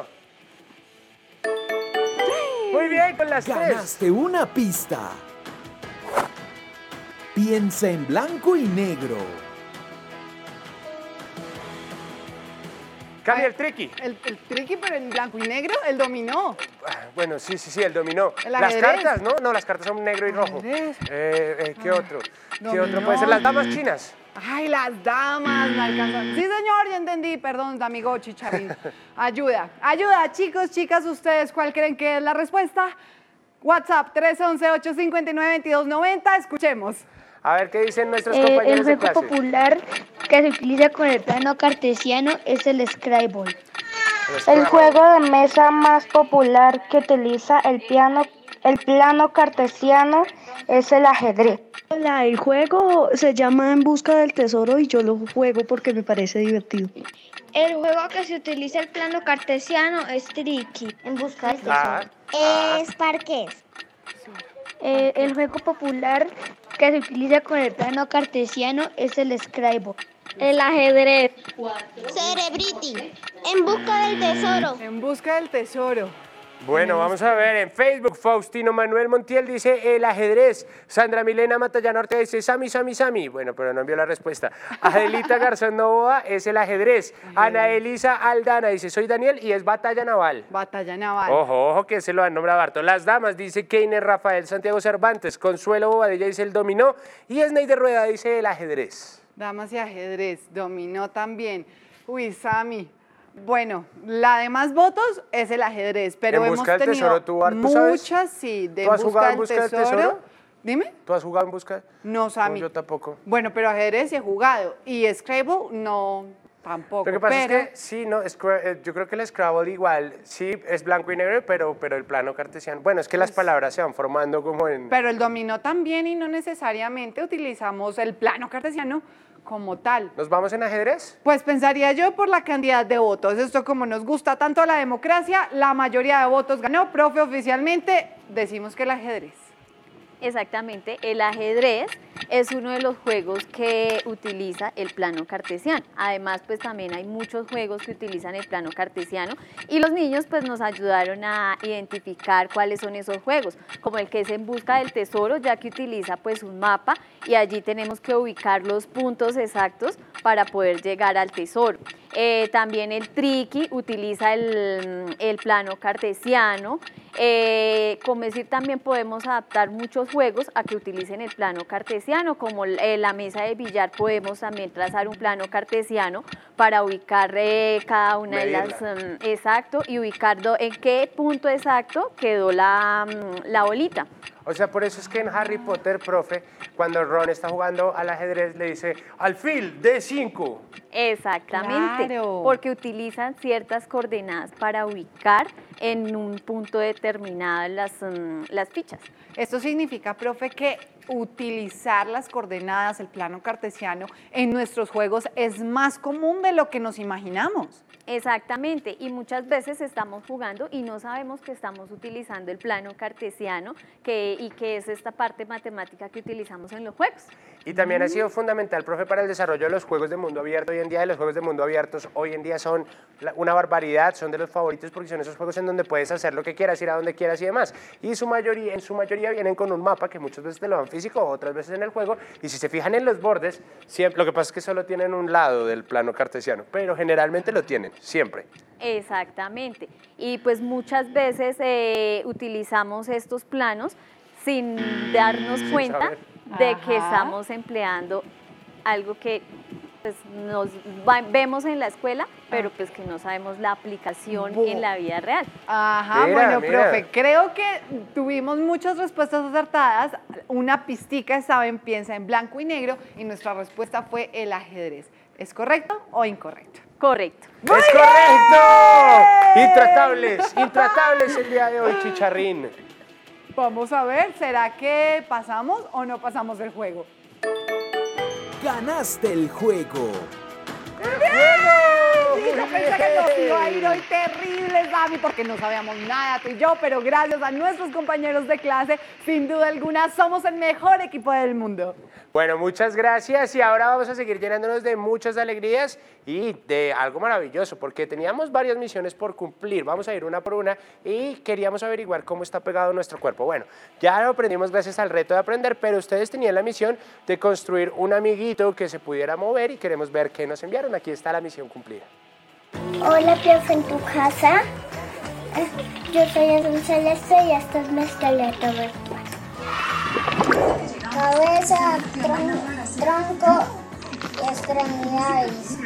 Muy bien, con las 3. Ganaste una pista. Piensa en blanco y negro. Cami, el triqui. El triqui, pero en blanco y negro, el dominó. Bueno, sí, el dominó. El Las ajedrez. cartas, ¿no? No, las cartas son negro y rojo. ¿Qué otro? ¿Qué dominó. otro puede ser? Las damas chinas. Ay, las damas, me alcanzan. Sí, señor, ya entendí. Perdón, amigo Chicharrín. Ayuda, chicos, chicas, ¿ustedes cuál creen que es la respuesta? WhatsApp 311-859-2290. Escuchemos. A ver qué dicen nuestros compañeros El de juego clase. popular que se utiliza con el plano cartesiano es el Scrabble. El juego de mesa más popular que utiliza el plano cartesiano es el ajedrez. El juego se llama En Busca del Tesoro y yo lo juego porque me parece divertido. El juego que se utiliza el plano cartesiano es Tricky. En busca del Ah. tesoro. Es parqués. El juego popular que se utiliza con el plano cartesiano es el Scrabble. El ajedrez. Cerebrity. En busca del tesoro. En busca del tesoro. Bueno, vamos a ver, en Facebook, Faustino Manuel Montiel dice el ajedrez. Sandra Milena Matallana Ortega dice Sami. Bueno, pero no envió la respuesta. Adelita Garzón Novoa es el ajedrez. Ana Elisa Aldana dice soy Daniel y es batalla naval. Batalla naval. Ojo, que se lo han nombrado harto. Las damas dice Keiner Rafael Santiago Cervantes. Consuelo Bobadilla dice el dominó. Y Esneide Rueda dice el ajedrez. Damas y ajedrez, dominó también. Uy, Sammy. Bueno, la de más votos es el ajedrez, pero En hemos busca del tenido tesoro, ¿tú sabes? muchas, sí, de ¿Tú has jugado en busca busca del del tesoro? tesoro. Dime. ¿Tú has jugado en busca? No, Sammy. Yo tampoco. Bueno, pero ajedrez sí he jugado y Scrabble no, tampoco. Lo que pasa pero es que sí, no, yo creo que el Scrabble igual, sí, es blanco y negro, pero el plano cartesiano. Bueno, es que las palabras se van formando como en... Pero el dominó también y no necesariamente utilizamos el plano cartesiano como tal. ¿Nos vamos en ajedrez? Pues pensaría yo por la cantidad de votos. Esto como nos gusta tanto la democracia, la mayoría de votos ganó. Profe, oficialmente decimos que el ajedrez. Exactamente, el ajedrez es uno de los juegos que utiliza el plano cartesiano. Además, pues también hay muchos juegos que utilizan el plano cartesiano y los niños pues nos ayudaron a identificar cuáles son esos juegos, como el que es En Busca del Tesoro, ya que utiliza pues un mapa y allí tenemos que ubicar los puntos exactos para poder llegar al tesoro. También el Tricky utiliza el plano cartesiano. Como decir, también podemos adaptar muchos juegos a que utilicen el plano cartesiano, como la mesa de billar podemos también trazar un plano cartesiano para ubicar cada una de las... exacto, y ubicar en qué punto exacto quedó la bolita. O sea, por eso es que en Harry Potter, profe, cuando Ron está jugando al ajedrez, le dice alfil D5. Exactamente, Claro. porque utilizan ciertas coordenadas para ubicar en un punto determinado las fichas. Esto significa, profe, que utilizar las coordenadas, el plano cartesiano, en nuestros juegos es más común de lo que nos imaginamos. Exactamente, y muchas veces estamos jugando y no sabemos que estamos utilizando el plano cartesiano y que es esta parte matemática que utilizamos en los juegos. Y también ha sido fundamental, profe, para el desarrollo de los juegos de mundo abierto hoy en día. Los juegos de mundo abiertos hoy en día son una barbaridad, son de los favoritos porque son esos juegos en donde puedes hacer lo que quieras, ir a donde quieras y demás. Y en su mayoría vienen con un mapa que muchas veces te lo dan físico, otras veces en el juego. Y si se fijan en los bordes, siempre, lo que pasa es que solo tienen un lado del plano cartesiano, pero generalmente lo tienen, siempre. Exactamente, y pues muchas veces utilizamos estos planos sin darnos cuenta saber. de que estamos empleando algo que pues, vemos en la escuela, pero pues que no sabemos la aplicación en la vida real. Ajá, Mira, bueno, mira. profe, creo que tuvimos muchas respuestas acertadas. Una pistica estaba en piensa en blanco y negro y nuestra respuesta fue el ajedrez. ¿Es correcto o incorrecto? Correcto. ¡Es correcto! Intratables el día de hoy, Chicharrín. Vamos a ver, ¿será que pasamos o no pasamos el juego? ¡Ganaste el juego! ¡Bien! Sí, yo pensé que nos iba a ir hoy terrible, Sammy, porque no sabíamos nada tú y yo, pero gracias a nuestros compañeros de clase, sin duda alguna, somos el mejor equipo del mundo. Bueno, muchas gracias y ahora vamos a seguir llenándonos de muchas alegrías y de algo maravilloso, porque teníamos varias misiones por cumplir. Vamos a ir una por una y queríamos averiguar cómo está pegado nuestro cuerpo. Bueno, ya lo aprendimos gracias al reto de aprender, pero ustedes tenían la misión de construir un amiguito que se pudiera mover y queremos ver qué nos enviaron. Aquí está la misión cumplida. Hola, profe, en tu casa. Yo soy Azul Celeste y este es mi esqueleto virtual. Cabeza, tronco y extremidades.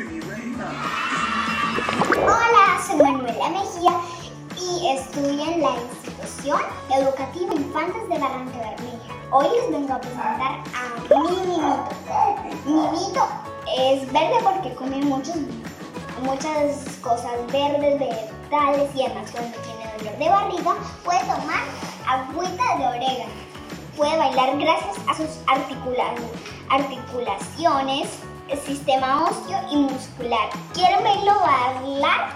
Hola, soy Manuela Mejía y estudio en la institución educativa Infantes de Barranca Bermeja. Hoy les vengo a presentar a mi Mimito. Mimito es verde porque come muchas cosas verdes, vegetales y además cuando tiene dolor de barriga puede tomar agüita de orégano. Puede bailar gracias a sus articulaciones, el sistema óseo y muscular. ¿Quieren verlo bailar?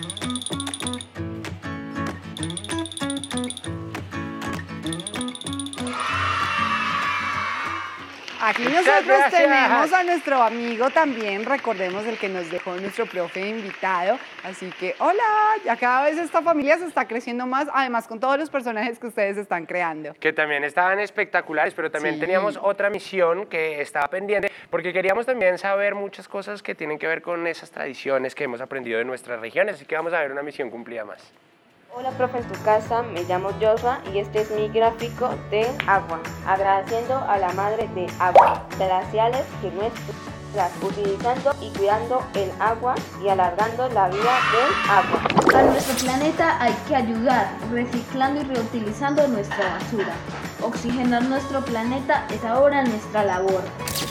Aquí nosotros tenemos a nuestro amigo también, recordemos el que nos dejó nuestro profe invitado, así que hola, ya cada vez esta familia se está creciendo más, además con todos los personajes que ustedes están creando. Que también estaban espectaculares, pero también teníamos otra misión que estaba pendiente, porque queríamos también saber muchas cosas que tienen que ver con esas tradiciones que hemos aprendido de nuestras regiones, así que vamos a ver una misión cumplida más. Hola, profe, en tu casa, me llamo Joshua y este es mi gráfico de agua, agradeciendo a la madre de agua, glaciales que nuestras, utilizando y cuidando el agua y alargando la vida del agua. A nuestro planeta hay que ayudar, reciclando y reutilizando nuestra basura. Oxigenar nuestro planeta es ahora nuestra labor.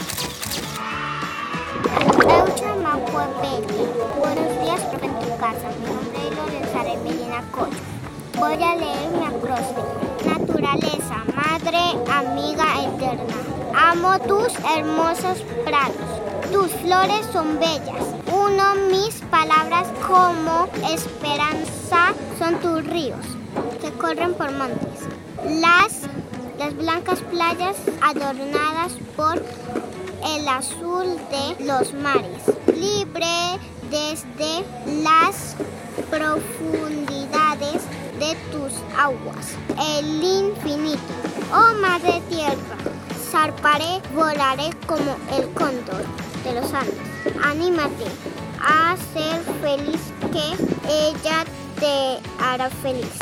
Buenos días, profe, en tu casa. Mi nombre es Lorenza Medina Cocho. Voy a leer mi acróstico. Naturaleza, madre, amiga eterna. Amo tus hermosos prados. Tus flores son bellas. Uno, mis palabras como esperanza son tus ríos que corren por montes. Las blancas playas adornadas por el azul de los mares, libre desde las profundidades de tus aguas, el infinito. Oh madre tierra, zarparé, volaré como el cóndor de los Andes. Anímate a ser feliz, que ella te hará feliz.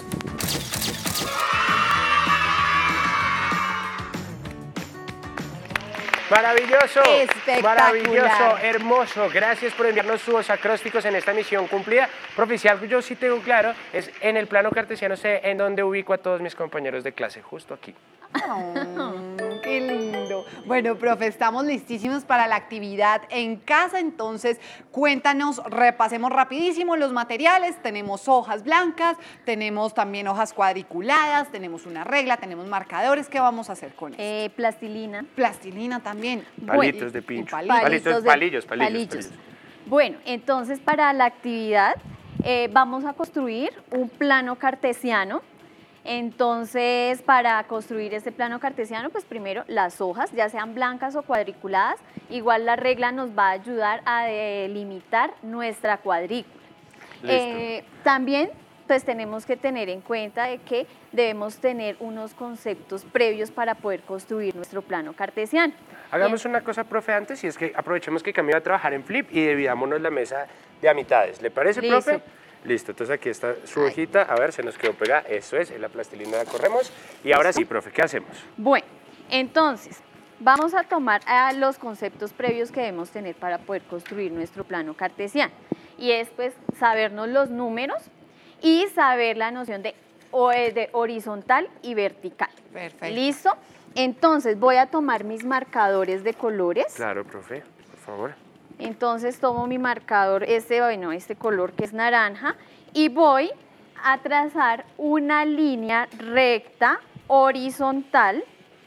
Maravilloso, espectacular, maravilloso, hermoso. Gracias por enviarnos sus acrósticos en esta misión cumplida. Profe, yo sí tengo claro, es en el plano cartesiano, sé en dónde ubico a todos mis compañeros de clase, justo aquí. Oh, qué lindo. Bueno, profe, estamos listísimos para la actividad en casa, entonces cuéntanos, repasemos rapidísimo los materiales. Tenemos hojas blancas, tenemos también hojas cuadriculadas, tenemos una regla, tenemos marcadores. ¿Qué vamos a hacer con esto? Plastilina. Plastilina también. Palitos de pincho. Palillos. Bueno, entonces para la actividad vamos a construir un plano cartesiano. Entonces, para construir este plano cartesiano, pues primero las hojas, ya sean blancas o cuadriculadas, igual la regla nos va a ayudar a delimitar nuestra cuadrícula. También, pues tenemos que tener en cuenta de que debemos tener unos conceptos previos para poder construir nuestro plano cartesiano. Hagamos una cosa, profe, antes, y es que aprovechemos que Camila va a trabajar en flip y dividámonos la mesa de a mitades. ¿Le parece, profe? Listo, entonces aquí está su hojita, a ver, se nos quedó pegada, eso es, en la plastilina la corremos. Y ahora sí, profe, ¿qué hacemos? Bueno, entonces, vamos a tomar los conceptos previos que debemos tener para poder construir nuestro plano cartesiano. Y es, pues, sabernos los números y saber la noción de horizontal y vertical. Perfecto. ¿Listo? Entonces, voy a tomar mis marcadores de colores. Claro, profe, por favor. Entonces tomo mi marcador, este color que es naranja, y voy a trazar una línea recta horizontal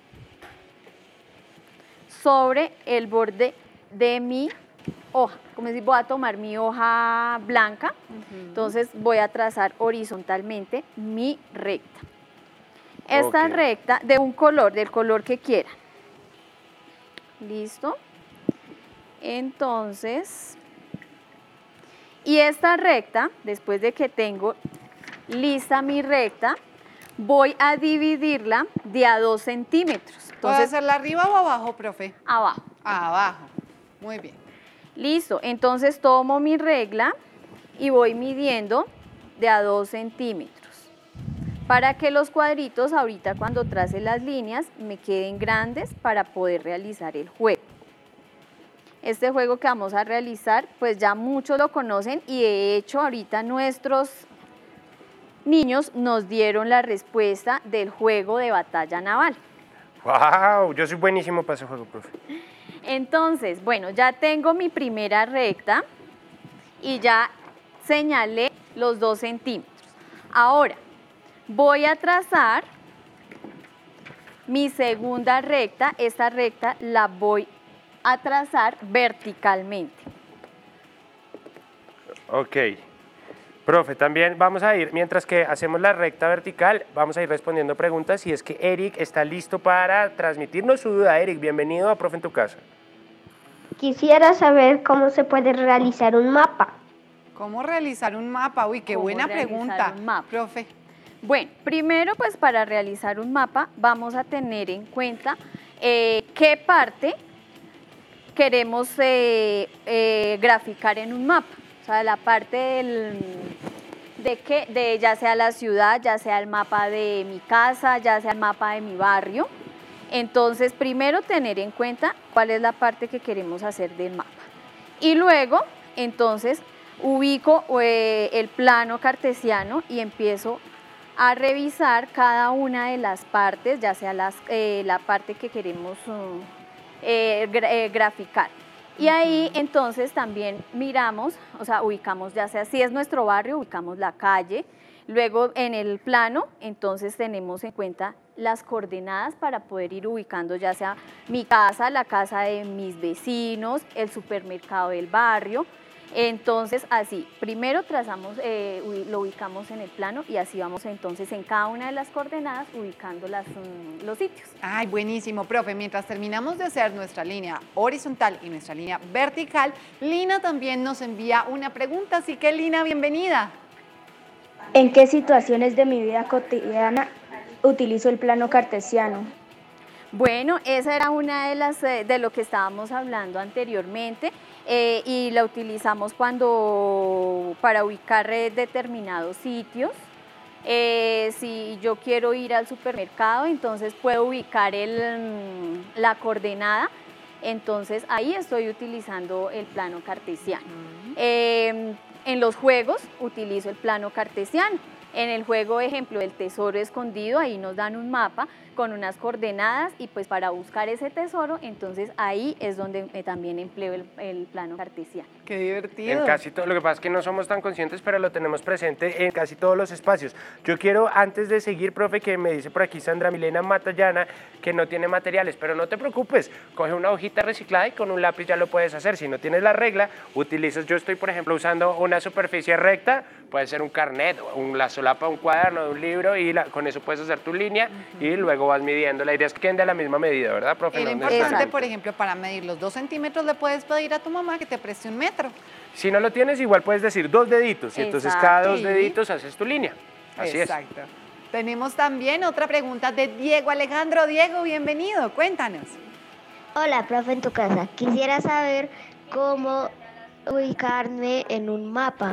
sobre el borde de mi hoja. Como decir, voy a tomar mi hoja blanca, entonces voy a trazar horizontalmente mi recta. Esta recta de un color, del color que quieran. ¿Listo? Entonces, y esta recta, después de que tengo lista mi recta, voy a dividirla de a 2 centímetros. ¿Puedo hacerla arriba o abajo, profe? Abajo. Abajo. Muy bien. Listo. Entonces tomo mi regla y voy midiendo de a 2 centímetros. Para que los cuadritos ahorita cuando trace las líneas me queden grandes para poder realizar el juego. Este juego que vamos a realizar, pues ya muchos lo conocen y de hecho ahorita nuestros niños nos dieron la respuesta del juego de batalla naval. ¡Wow! Yo soy buenísimo para ese juego, profe. Entonces, bueno, ya tengo mi primera recta y ya señalé los 2 centímetros. Ahora, voy a trazar mi segunda recta. Esta recta la voy a trazar verticalmente. Ok. Profe, también vamos a ir, mientras que hacemos la recta vertical, vamos a ir respondiendo preguntas y es que Eric está listo para transmitirnos su duda. Eric, bienvenido a Profe en tu Casa. Quisiera saber cómo se puede realizar un mapa. ¿Cómo realizar un mapa? Uy, qué buena pregunta, profe. Bueno, primero pues para realizar un mapa vamos a tener en cuenta qué parte queremos graficar en un mapa. O sea, la parte de ya sea la ciudad, ya sea el mapa de mi casa, ya sea el mapa de mi barrio. Entonces, primero tener en cuenta cuál es la parte que queremos hacer del mapa. Y luego, entonces, ubico el plano cartesiano y empiezo a revisar cada una de las partes, ya sea la parte que queremos graficar. Y ahí entonces también miramos, o sea, ubicamos ya sea si es nuestro barrio, ubicamos la calle. Luego en el plano, entonces tenemos en cuenta las coordenadas para poder ir ubicando ya sea mi casa, la casa de mis vecinos, el supermercado del barrio. Entonces así, primero trazamos, lo ubicamos en el plano y así vamos entonces en cada una de las coordenadas ubicando los sitios. Ay, buenísimo, profe. Mientras terminamos de hacer nuestra línea horizontal y nuestra línea vertical, Lina también nos envía una pregunta, así que Lina, bienvenida. ¿En qué situaciones de mi vida cotidiana utilizo el plano cartesiano? Bueno, esa era una de lo que estábamos hablando anteriormente y la utilizamos para ubicar determinados sitios. Si yo quiero ir al supermercado, entonces puedo ubicar la coordenada, entonces ahí estoy utilizando el plano cartesiano. En los juegos utilizo el plano cartesiano. En el juego, ejemplo, del tesoro escondido, ahí nos dan un mapa con unas coordenadas y pues para buscar ese tesoro, entonces ahí es donde también empleo el plano cartesiano. ¡Qué divertido! En casi todo, lo que pasa es que no somos tan conscientes, pero lo tenemos presente en casi todos los espacios. Yo quiero, antes de seguir, profe, que me dice por aquí Sandra Milena Matallana, que no tiene materiales, pero no te preocupes, coge una hojita reciclada y con un lápiz ya lo puedes hacer. Si no tienes la regla, utilizas, yo estoy, por ejemplo, usando una superficie recta, puede ser un carnet, la solapa, un cuaderno, de un libro, y con eso puedes hacer tu línea y luego vas midiendo. La idea es que queden de la misma medida, ¿verdad, profe? Lo importante, por ejemplo, para medir los 2 centímetros, le puedes pedir a tu mamá que te preste 1 metro. Si no lo tienes, igual puedes decir 2 deditos, y entonces cada 2 deditos haces tu línea. Así es. Exacto. Tenemos también otra pregunta de Diego Alejandro. Diego, bienvenido, cuéntanos. Hola, profe, en tu casa. Quisiera saber cómo ubicarme en un mapa.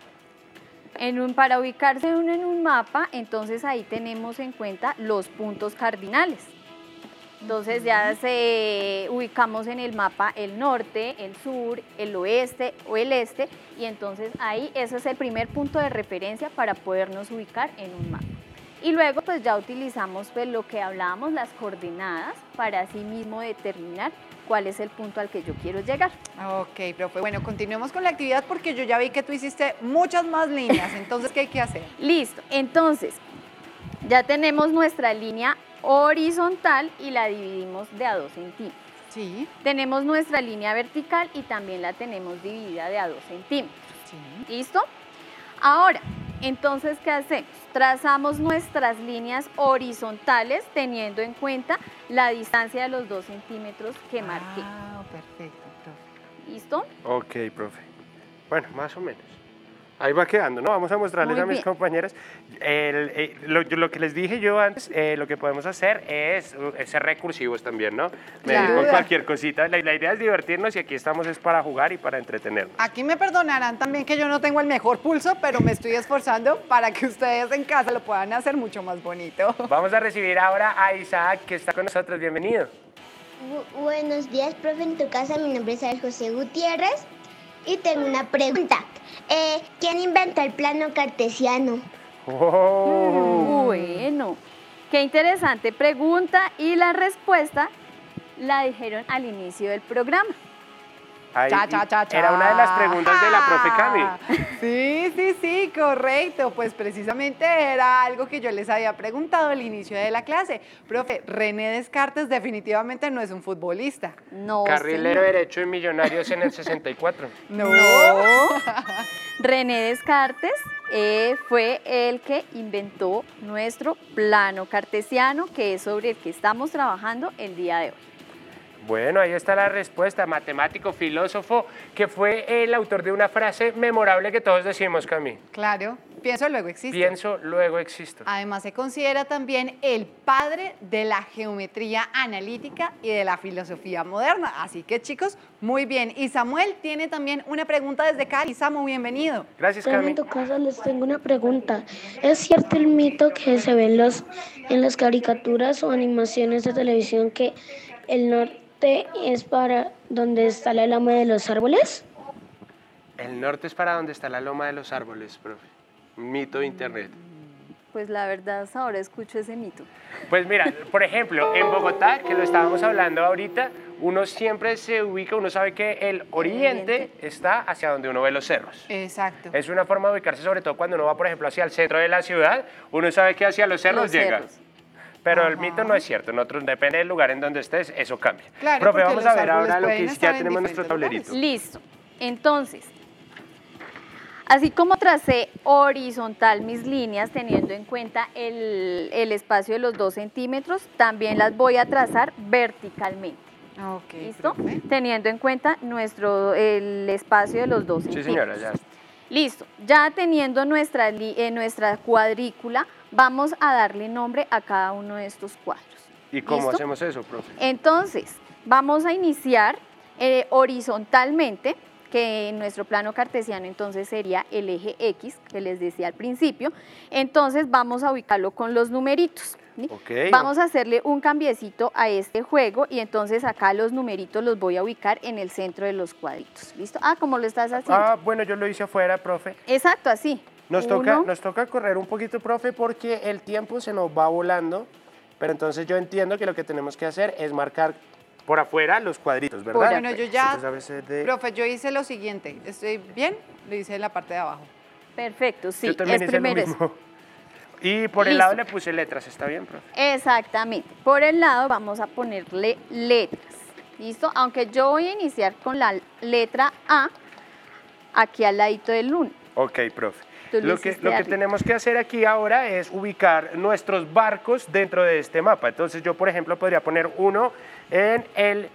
Para ubicarse en un mapa, entonces ahí tenemos en cuenta los puntos cardinales. Entonces ya ubicamos en el mapa el norte, el sur, el oeste o el este, y entonces ahí ese es el primer punto de referencia para podernos ubicar en un mapa. Y luego pues ya utilizamos pues lo que hablábamos, las coordenadas, para así mismo determinar cuál es el punto al que yo quiero llegar. Ok, profe. Bueno, continuemos con la actividad porque yo ya vi que tú hiciste muchas más líneas. Entonces, ¿qué hay que hacer? Listo. Entonces, Ya tenemos nuestra línea horizontal y la dividimos de a 2 centímetros. Sí. Tenemos nuestra línea vertical y también la tenemos dividida de a 2 centímetros. Sí. ¿Listo? Ahora, entonces, ¿qué hacemos? Trazamos nuestras líneas horizontales teniendo en cuenta la distancia de los 2 centímetros que marqué. Ah, perfecto, profe. ¿Listo? Ok, profe. Bueno, más o menos. Ahí va quedando, ¿no? Vamos a mostrarles Muy a mis bien. compañeras. Lo que les dije yo antes, lo que podemos hacer es ser recursivos también, ¿no? Medir Claro. con cualquier cosita. La idea es divertirnos y aquí estamos es para jugar y para entretenernos. Aquí me perdonarán también que yo no tengo el mejor pulso, pero me estoy esforzando para que ustedes en casa lo puedan hacer mucho más bonito. Vamos a recibir ahora a Isaac, que está con nosotros. Bienvenido. Buenos días, profe, en tu casa. Mi nombre es José Gutiérrez y tengo una pregunta. ¿Quién inventó el plano cartesiano? Oh. Bueno, qué interesante pregunta y la respuesta la dijeron al inicio del programa. Ahí, Cha, cha, cha, cha. Era una de las preguntas de la profe Cami. Sí, correcto. Pues precisamente era algo que yo les había preguntado al inicio de la clase. Profe, René Descartes definitivamente no es un futbolista. No, Carrilero señor. derecho y Millonarios en el 64. No. René Descartes fue el que inventó nuestro plano cartesiano, que es sobre el que estamos trabajando el día de hoy. Bueno, ahí está la respuesta. Matemático, filósofo, que fue el autor de una frase memorable que todos decimos, Cami. Claro, pienso luego existe. Pienso, luego existo. Además se considera también el padre de la geometría analítica y de la filosofía moderna. Así que chicos, muy bien. Y Samuel tiene también una pregunta desde Cali. Samu, bienvenido. Gracias, Profe, Cami. en tu casa les tengo una pregunta. ¿Es cierto el mito que se ve en las caricaturas o animaciones de televisión que el norte es para donde está la loma de los árboles? El norte es para donde está la loma de los árboles, profe. Un mito de internet. Pues la verdad, ahora escucho ese mito. Pues mira, por ejemplo, en Bogotá, que lo estábamos hablando ahorita, uno siempre se ubica, uno sabe que el oriente está hacia donde uno ve los cerros. Exacto. Es una forma de ubicarse, sobre todo cuando uno va, por ejemplo, hacia el centro de la ciudad, uno sabe que hacia los cerros llega. Pero el mito no es cierto, nosotros, depende del lugar en donde estés, eso cambia. Claro, Profe, porque vamos los a ver árboles ahora lo pueden que estar ya en tenemos nuestro diferentes tablerito. Listo. Entonces, así como tracé horizontal mis líneas teniendo en cuenta el espacio de los 2 centímetros, también las voy a trazar verticalmente. Ok, ¿Listo? profe. Teniendo en cuenta el espacio de los 2 Sí, centímetros. señora, ya. Listo. Ya teniendo nuestra cuadrícula, vamos a darle nombre a cada uno de estos cuadros. ¿Y cómo ¿Listo? hacemos eso, profe? Entonces, vamos a iniciar horizontalmente, que en nuestro plano cartesiano entonces sería el eje X, que les decía al principio. Entonces vamos a ubicarlo con los numeritos. ¿sí? Ok. Vamos a hacerle un cambiecito a este juego y entonces acá los numeritos los voy a ubicar en el centro de los cuadritos. ¿Listo? Ah, ¿cómo lo estás haciendo? Ah, bueno, yo lo hice afuera, profe. Exacto, así. Nos toca correr un poquito, profe, porque el tiempo se nos va volando, pero entonces yo entiendo que lo que tenemos que hacer es marcar por afuera los cuadritos, ¿verdad? Bueno, yo ya, Entonces, a veces profe, yo hice lo siguiente. ¿Estoy bien? Lo hice en la parte de abajo. Perfecto, sí. yo también es hice lo primero mismo. Y por el lado le puse letras, ¿está bien, profe? Exactamente. Por el lado vamos a ponerle letras. ¿Listo? Aunque yo voy a iniciar con la letra A aquí al ladito del 1. Ok, profe. Tú Lo que hiciste arriba. tenemos que hacer aquí ahora es ubicar nuestros barcos dentro de este mapa. Entonces yo, por ejemplo, podría poner uno en el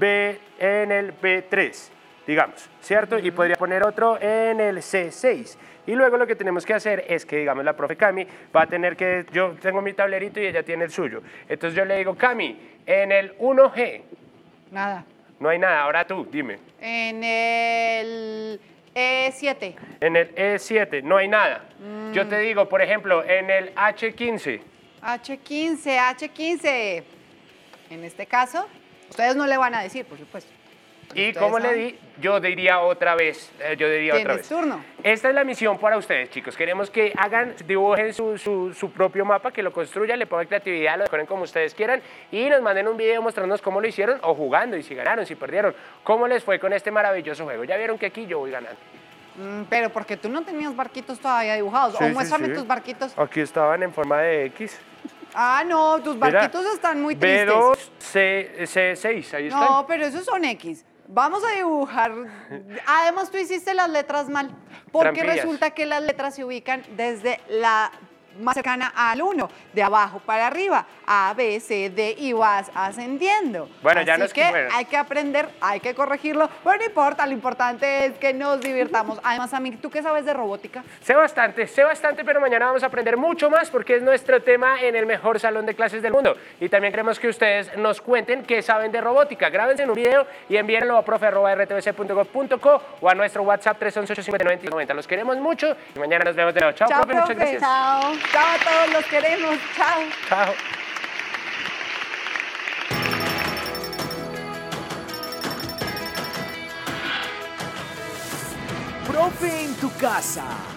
B3, digamos, ¿cierto? Y podría poner otro en el C6. Y luego lo que tenemos que hacer es que, digamos, la profe Cami va a tener que, yo tengo mi tablerito y ella tiene el suyo. Entonces yo le digo, Cami, en el 1G. Nada. No hay nada, ahora tú, dime. En el E7. En el E7, no hay nada. Yo te digo, por ejemplo, en el H15. H15. En este caso, ustedes no le van a decir, por supuesto. ¿Y Ustedes cómo le saben. di? Yo diría otra vez. Tienes turno. Esta es la misión para ustedes, chicos. Queremos que dibujen su propio mapa, que lo construyan, le pongan creatividad, lo decoren como ustedes quieran y nos manden un video mostrándonos cómo lo hicieron o jugando y si ganaron, si perdieron. ¿Cómo les fue con este maravilloso juego? Ya vieron que aquí yo voy ganando. Pero porque tú no tenías barquitos todavía dibujados. Sí, o sí, muéstrame sí. tus barquitos. Aquí estaban en forma de X. Ah, no, tus barquitos están muy tristes. B2, C6, ahí están. No, pero esos son X. Vamos a dibujar. Además, tú hiciste las letras mal. Porque Trampillas. resulta que las letras se ubican desde la más cercana al 1, de abajo para arriba, A, B, C, D, y vas ascendiendo. Bueno, ya Así nos que bueno. hay que aprender, hay que corregirlo, pero no importa, lo importante es que nos divirtamos. Además, Amic, ¿tú qué sabes de robótica? Sé bastante, pero mañana vamos a aprender mucho más porque es nuestro tema en el mejor salón de clases del mundo. Y también queremos que ustedes nos cuenten qué saben de robótica. Grábense en un video y envíenlo a profe@rtbc.gov.co o a nuestro WhatsApp 311-859-90. Los queremos mucho y mañana nos vemos de nuevo. Chao, Chao, profe, muchas gracias. Chao. Chao a todos, los queremos. Chao. Chao. Profe en tu casa.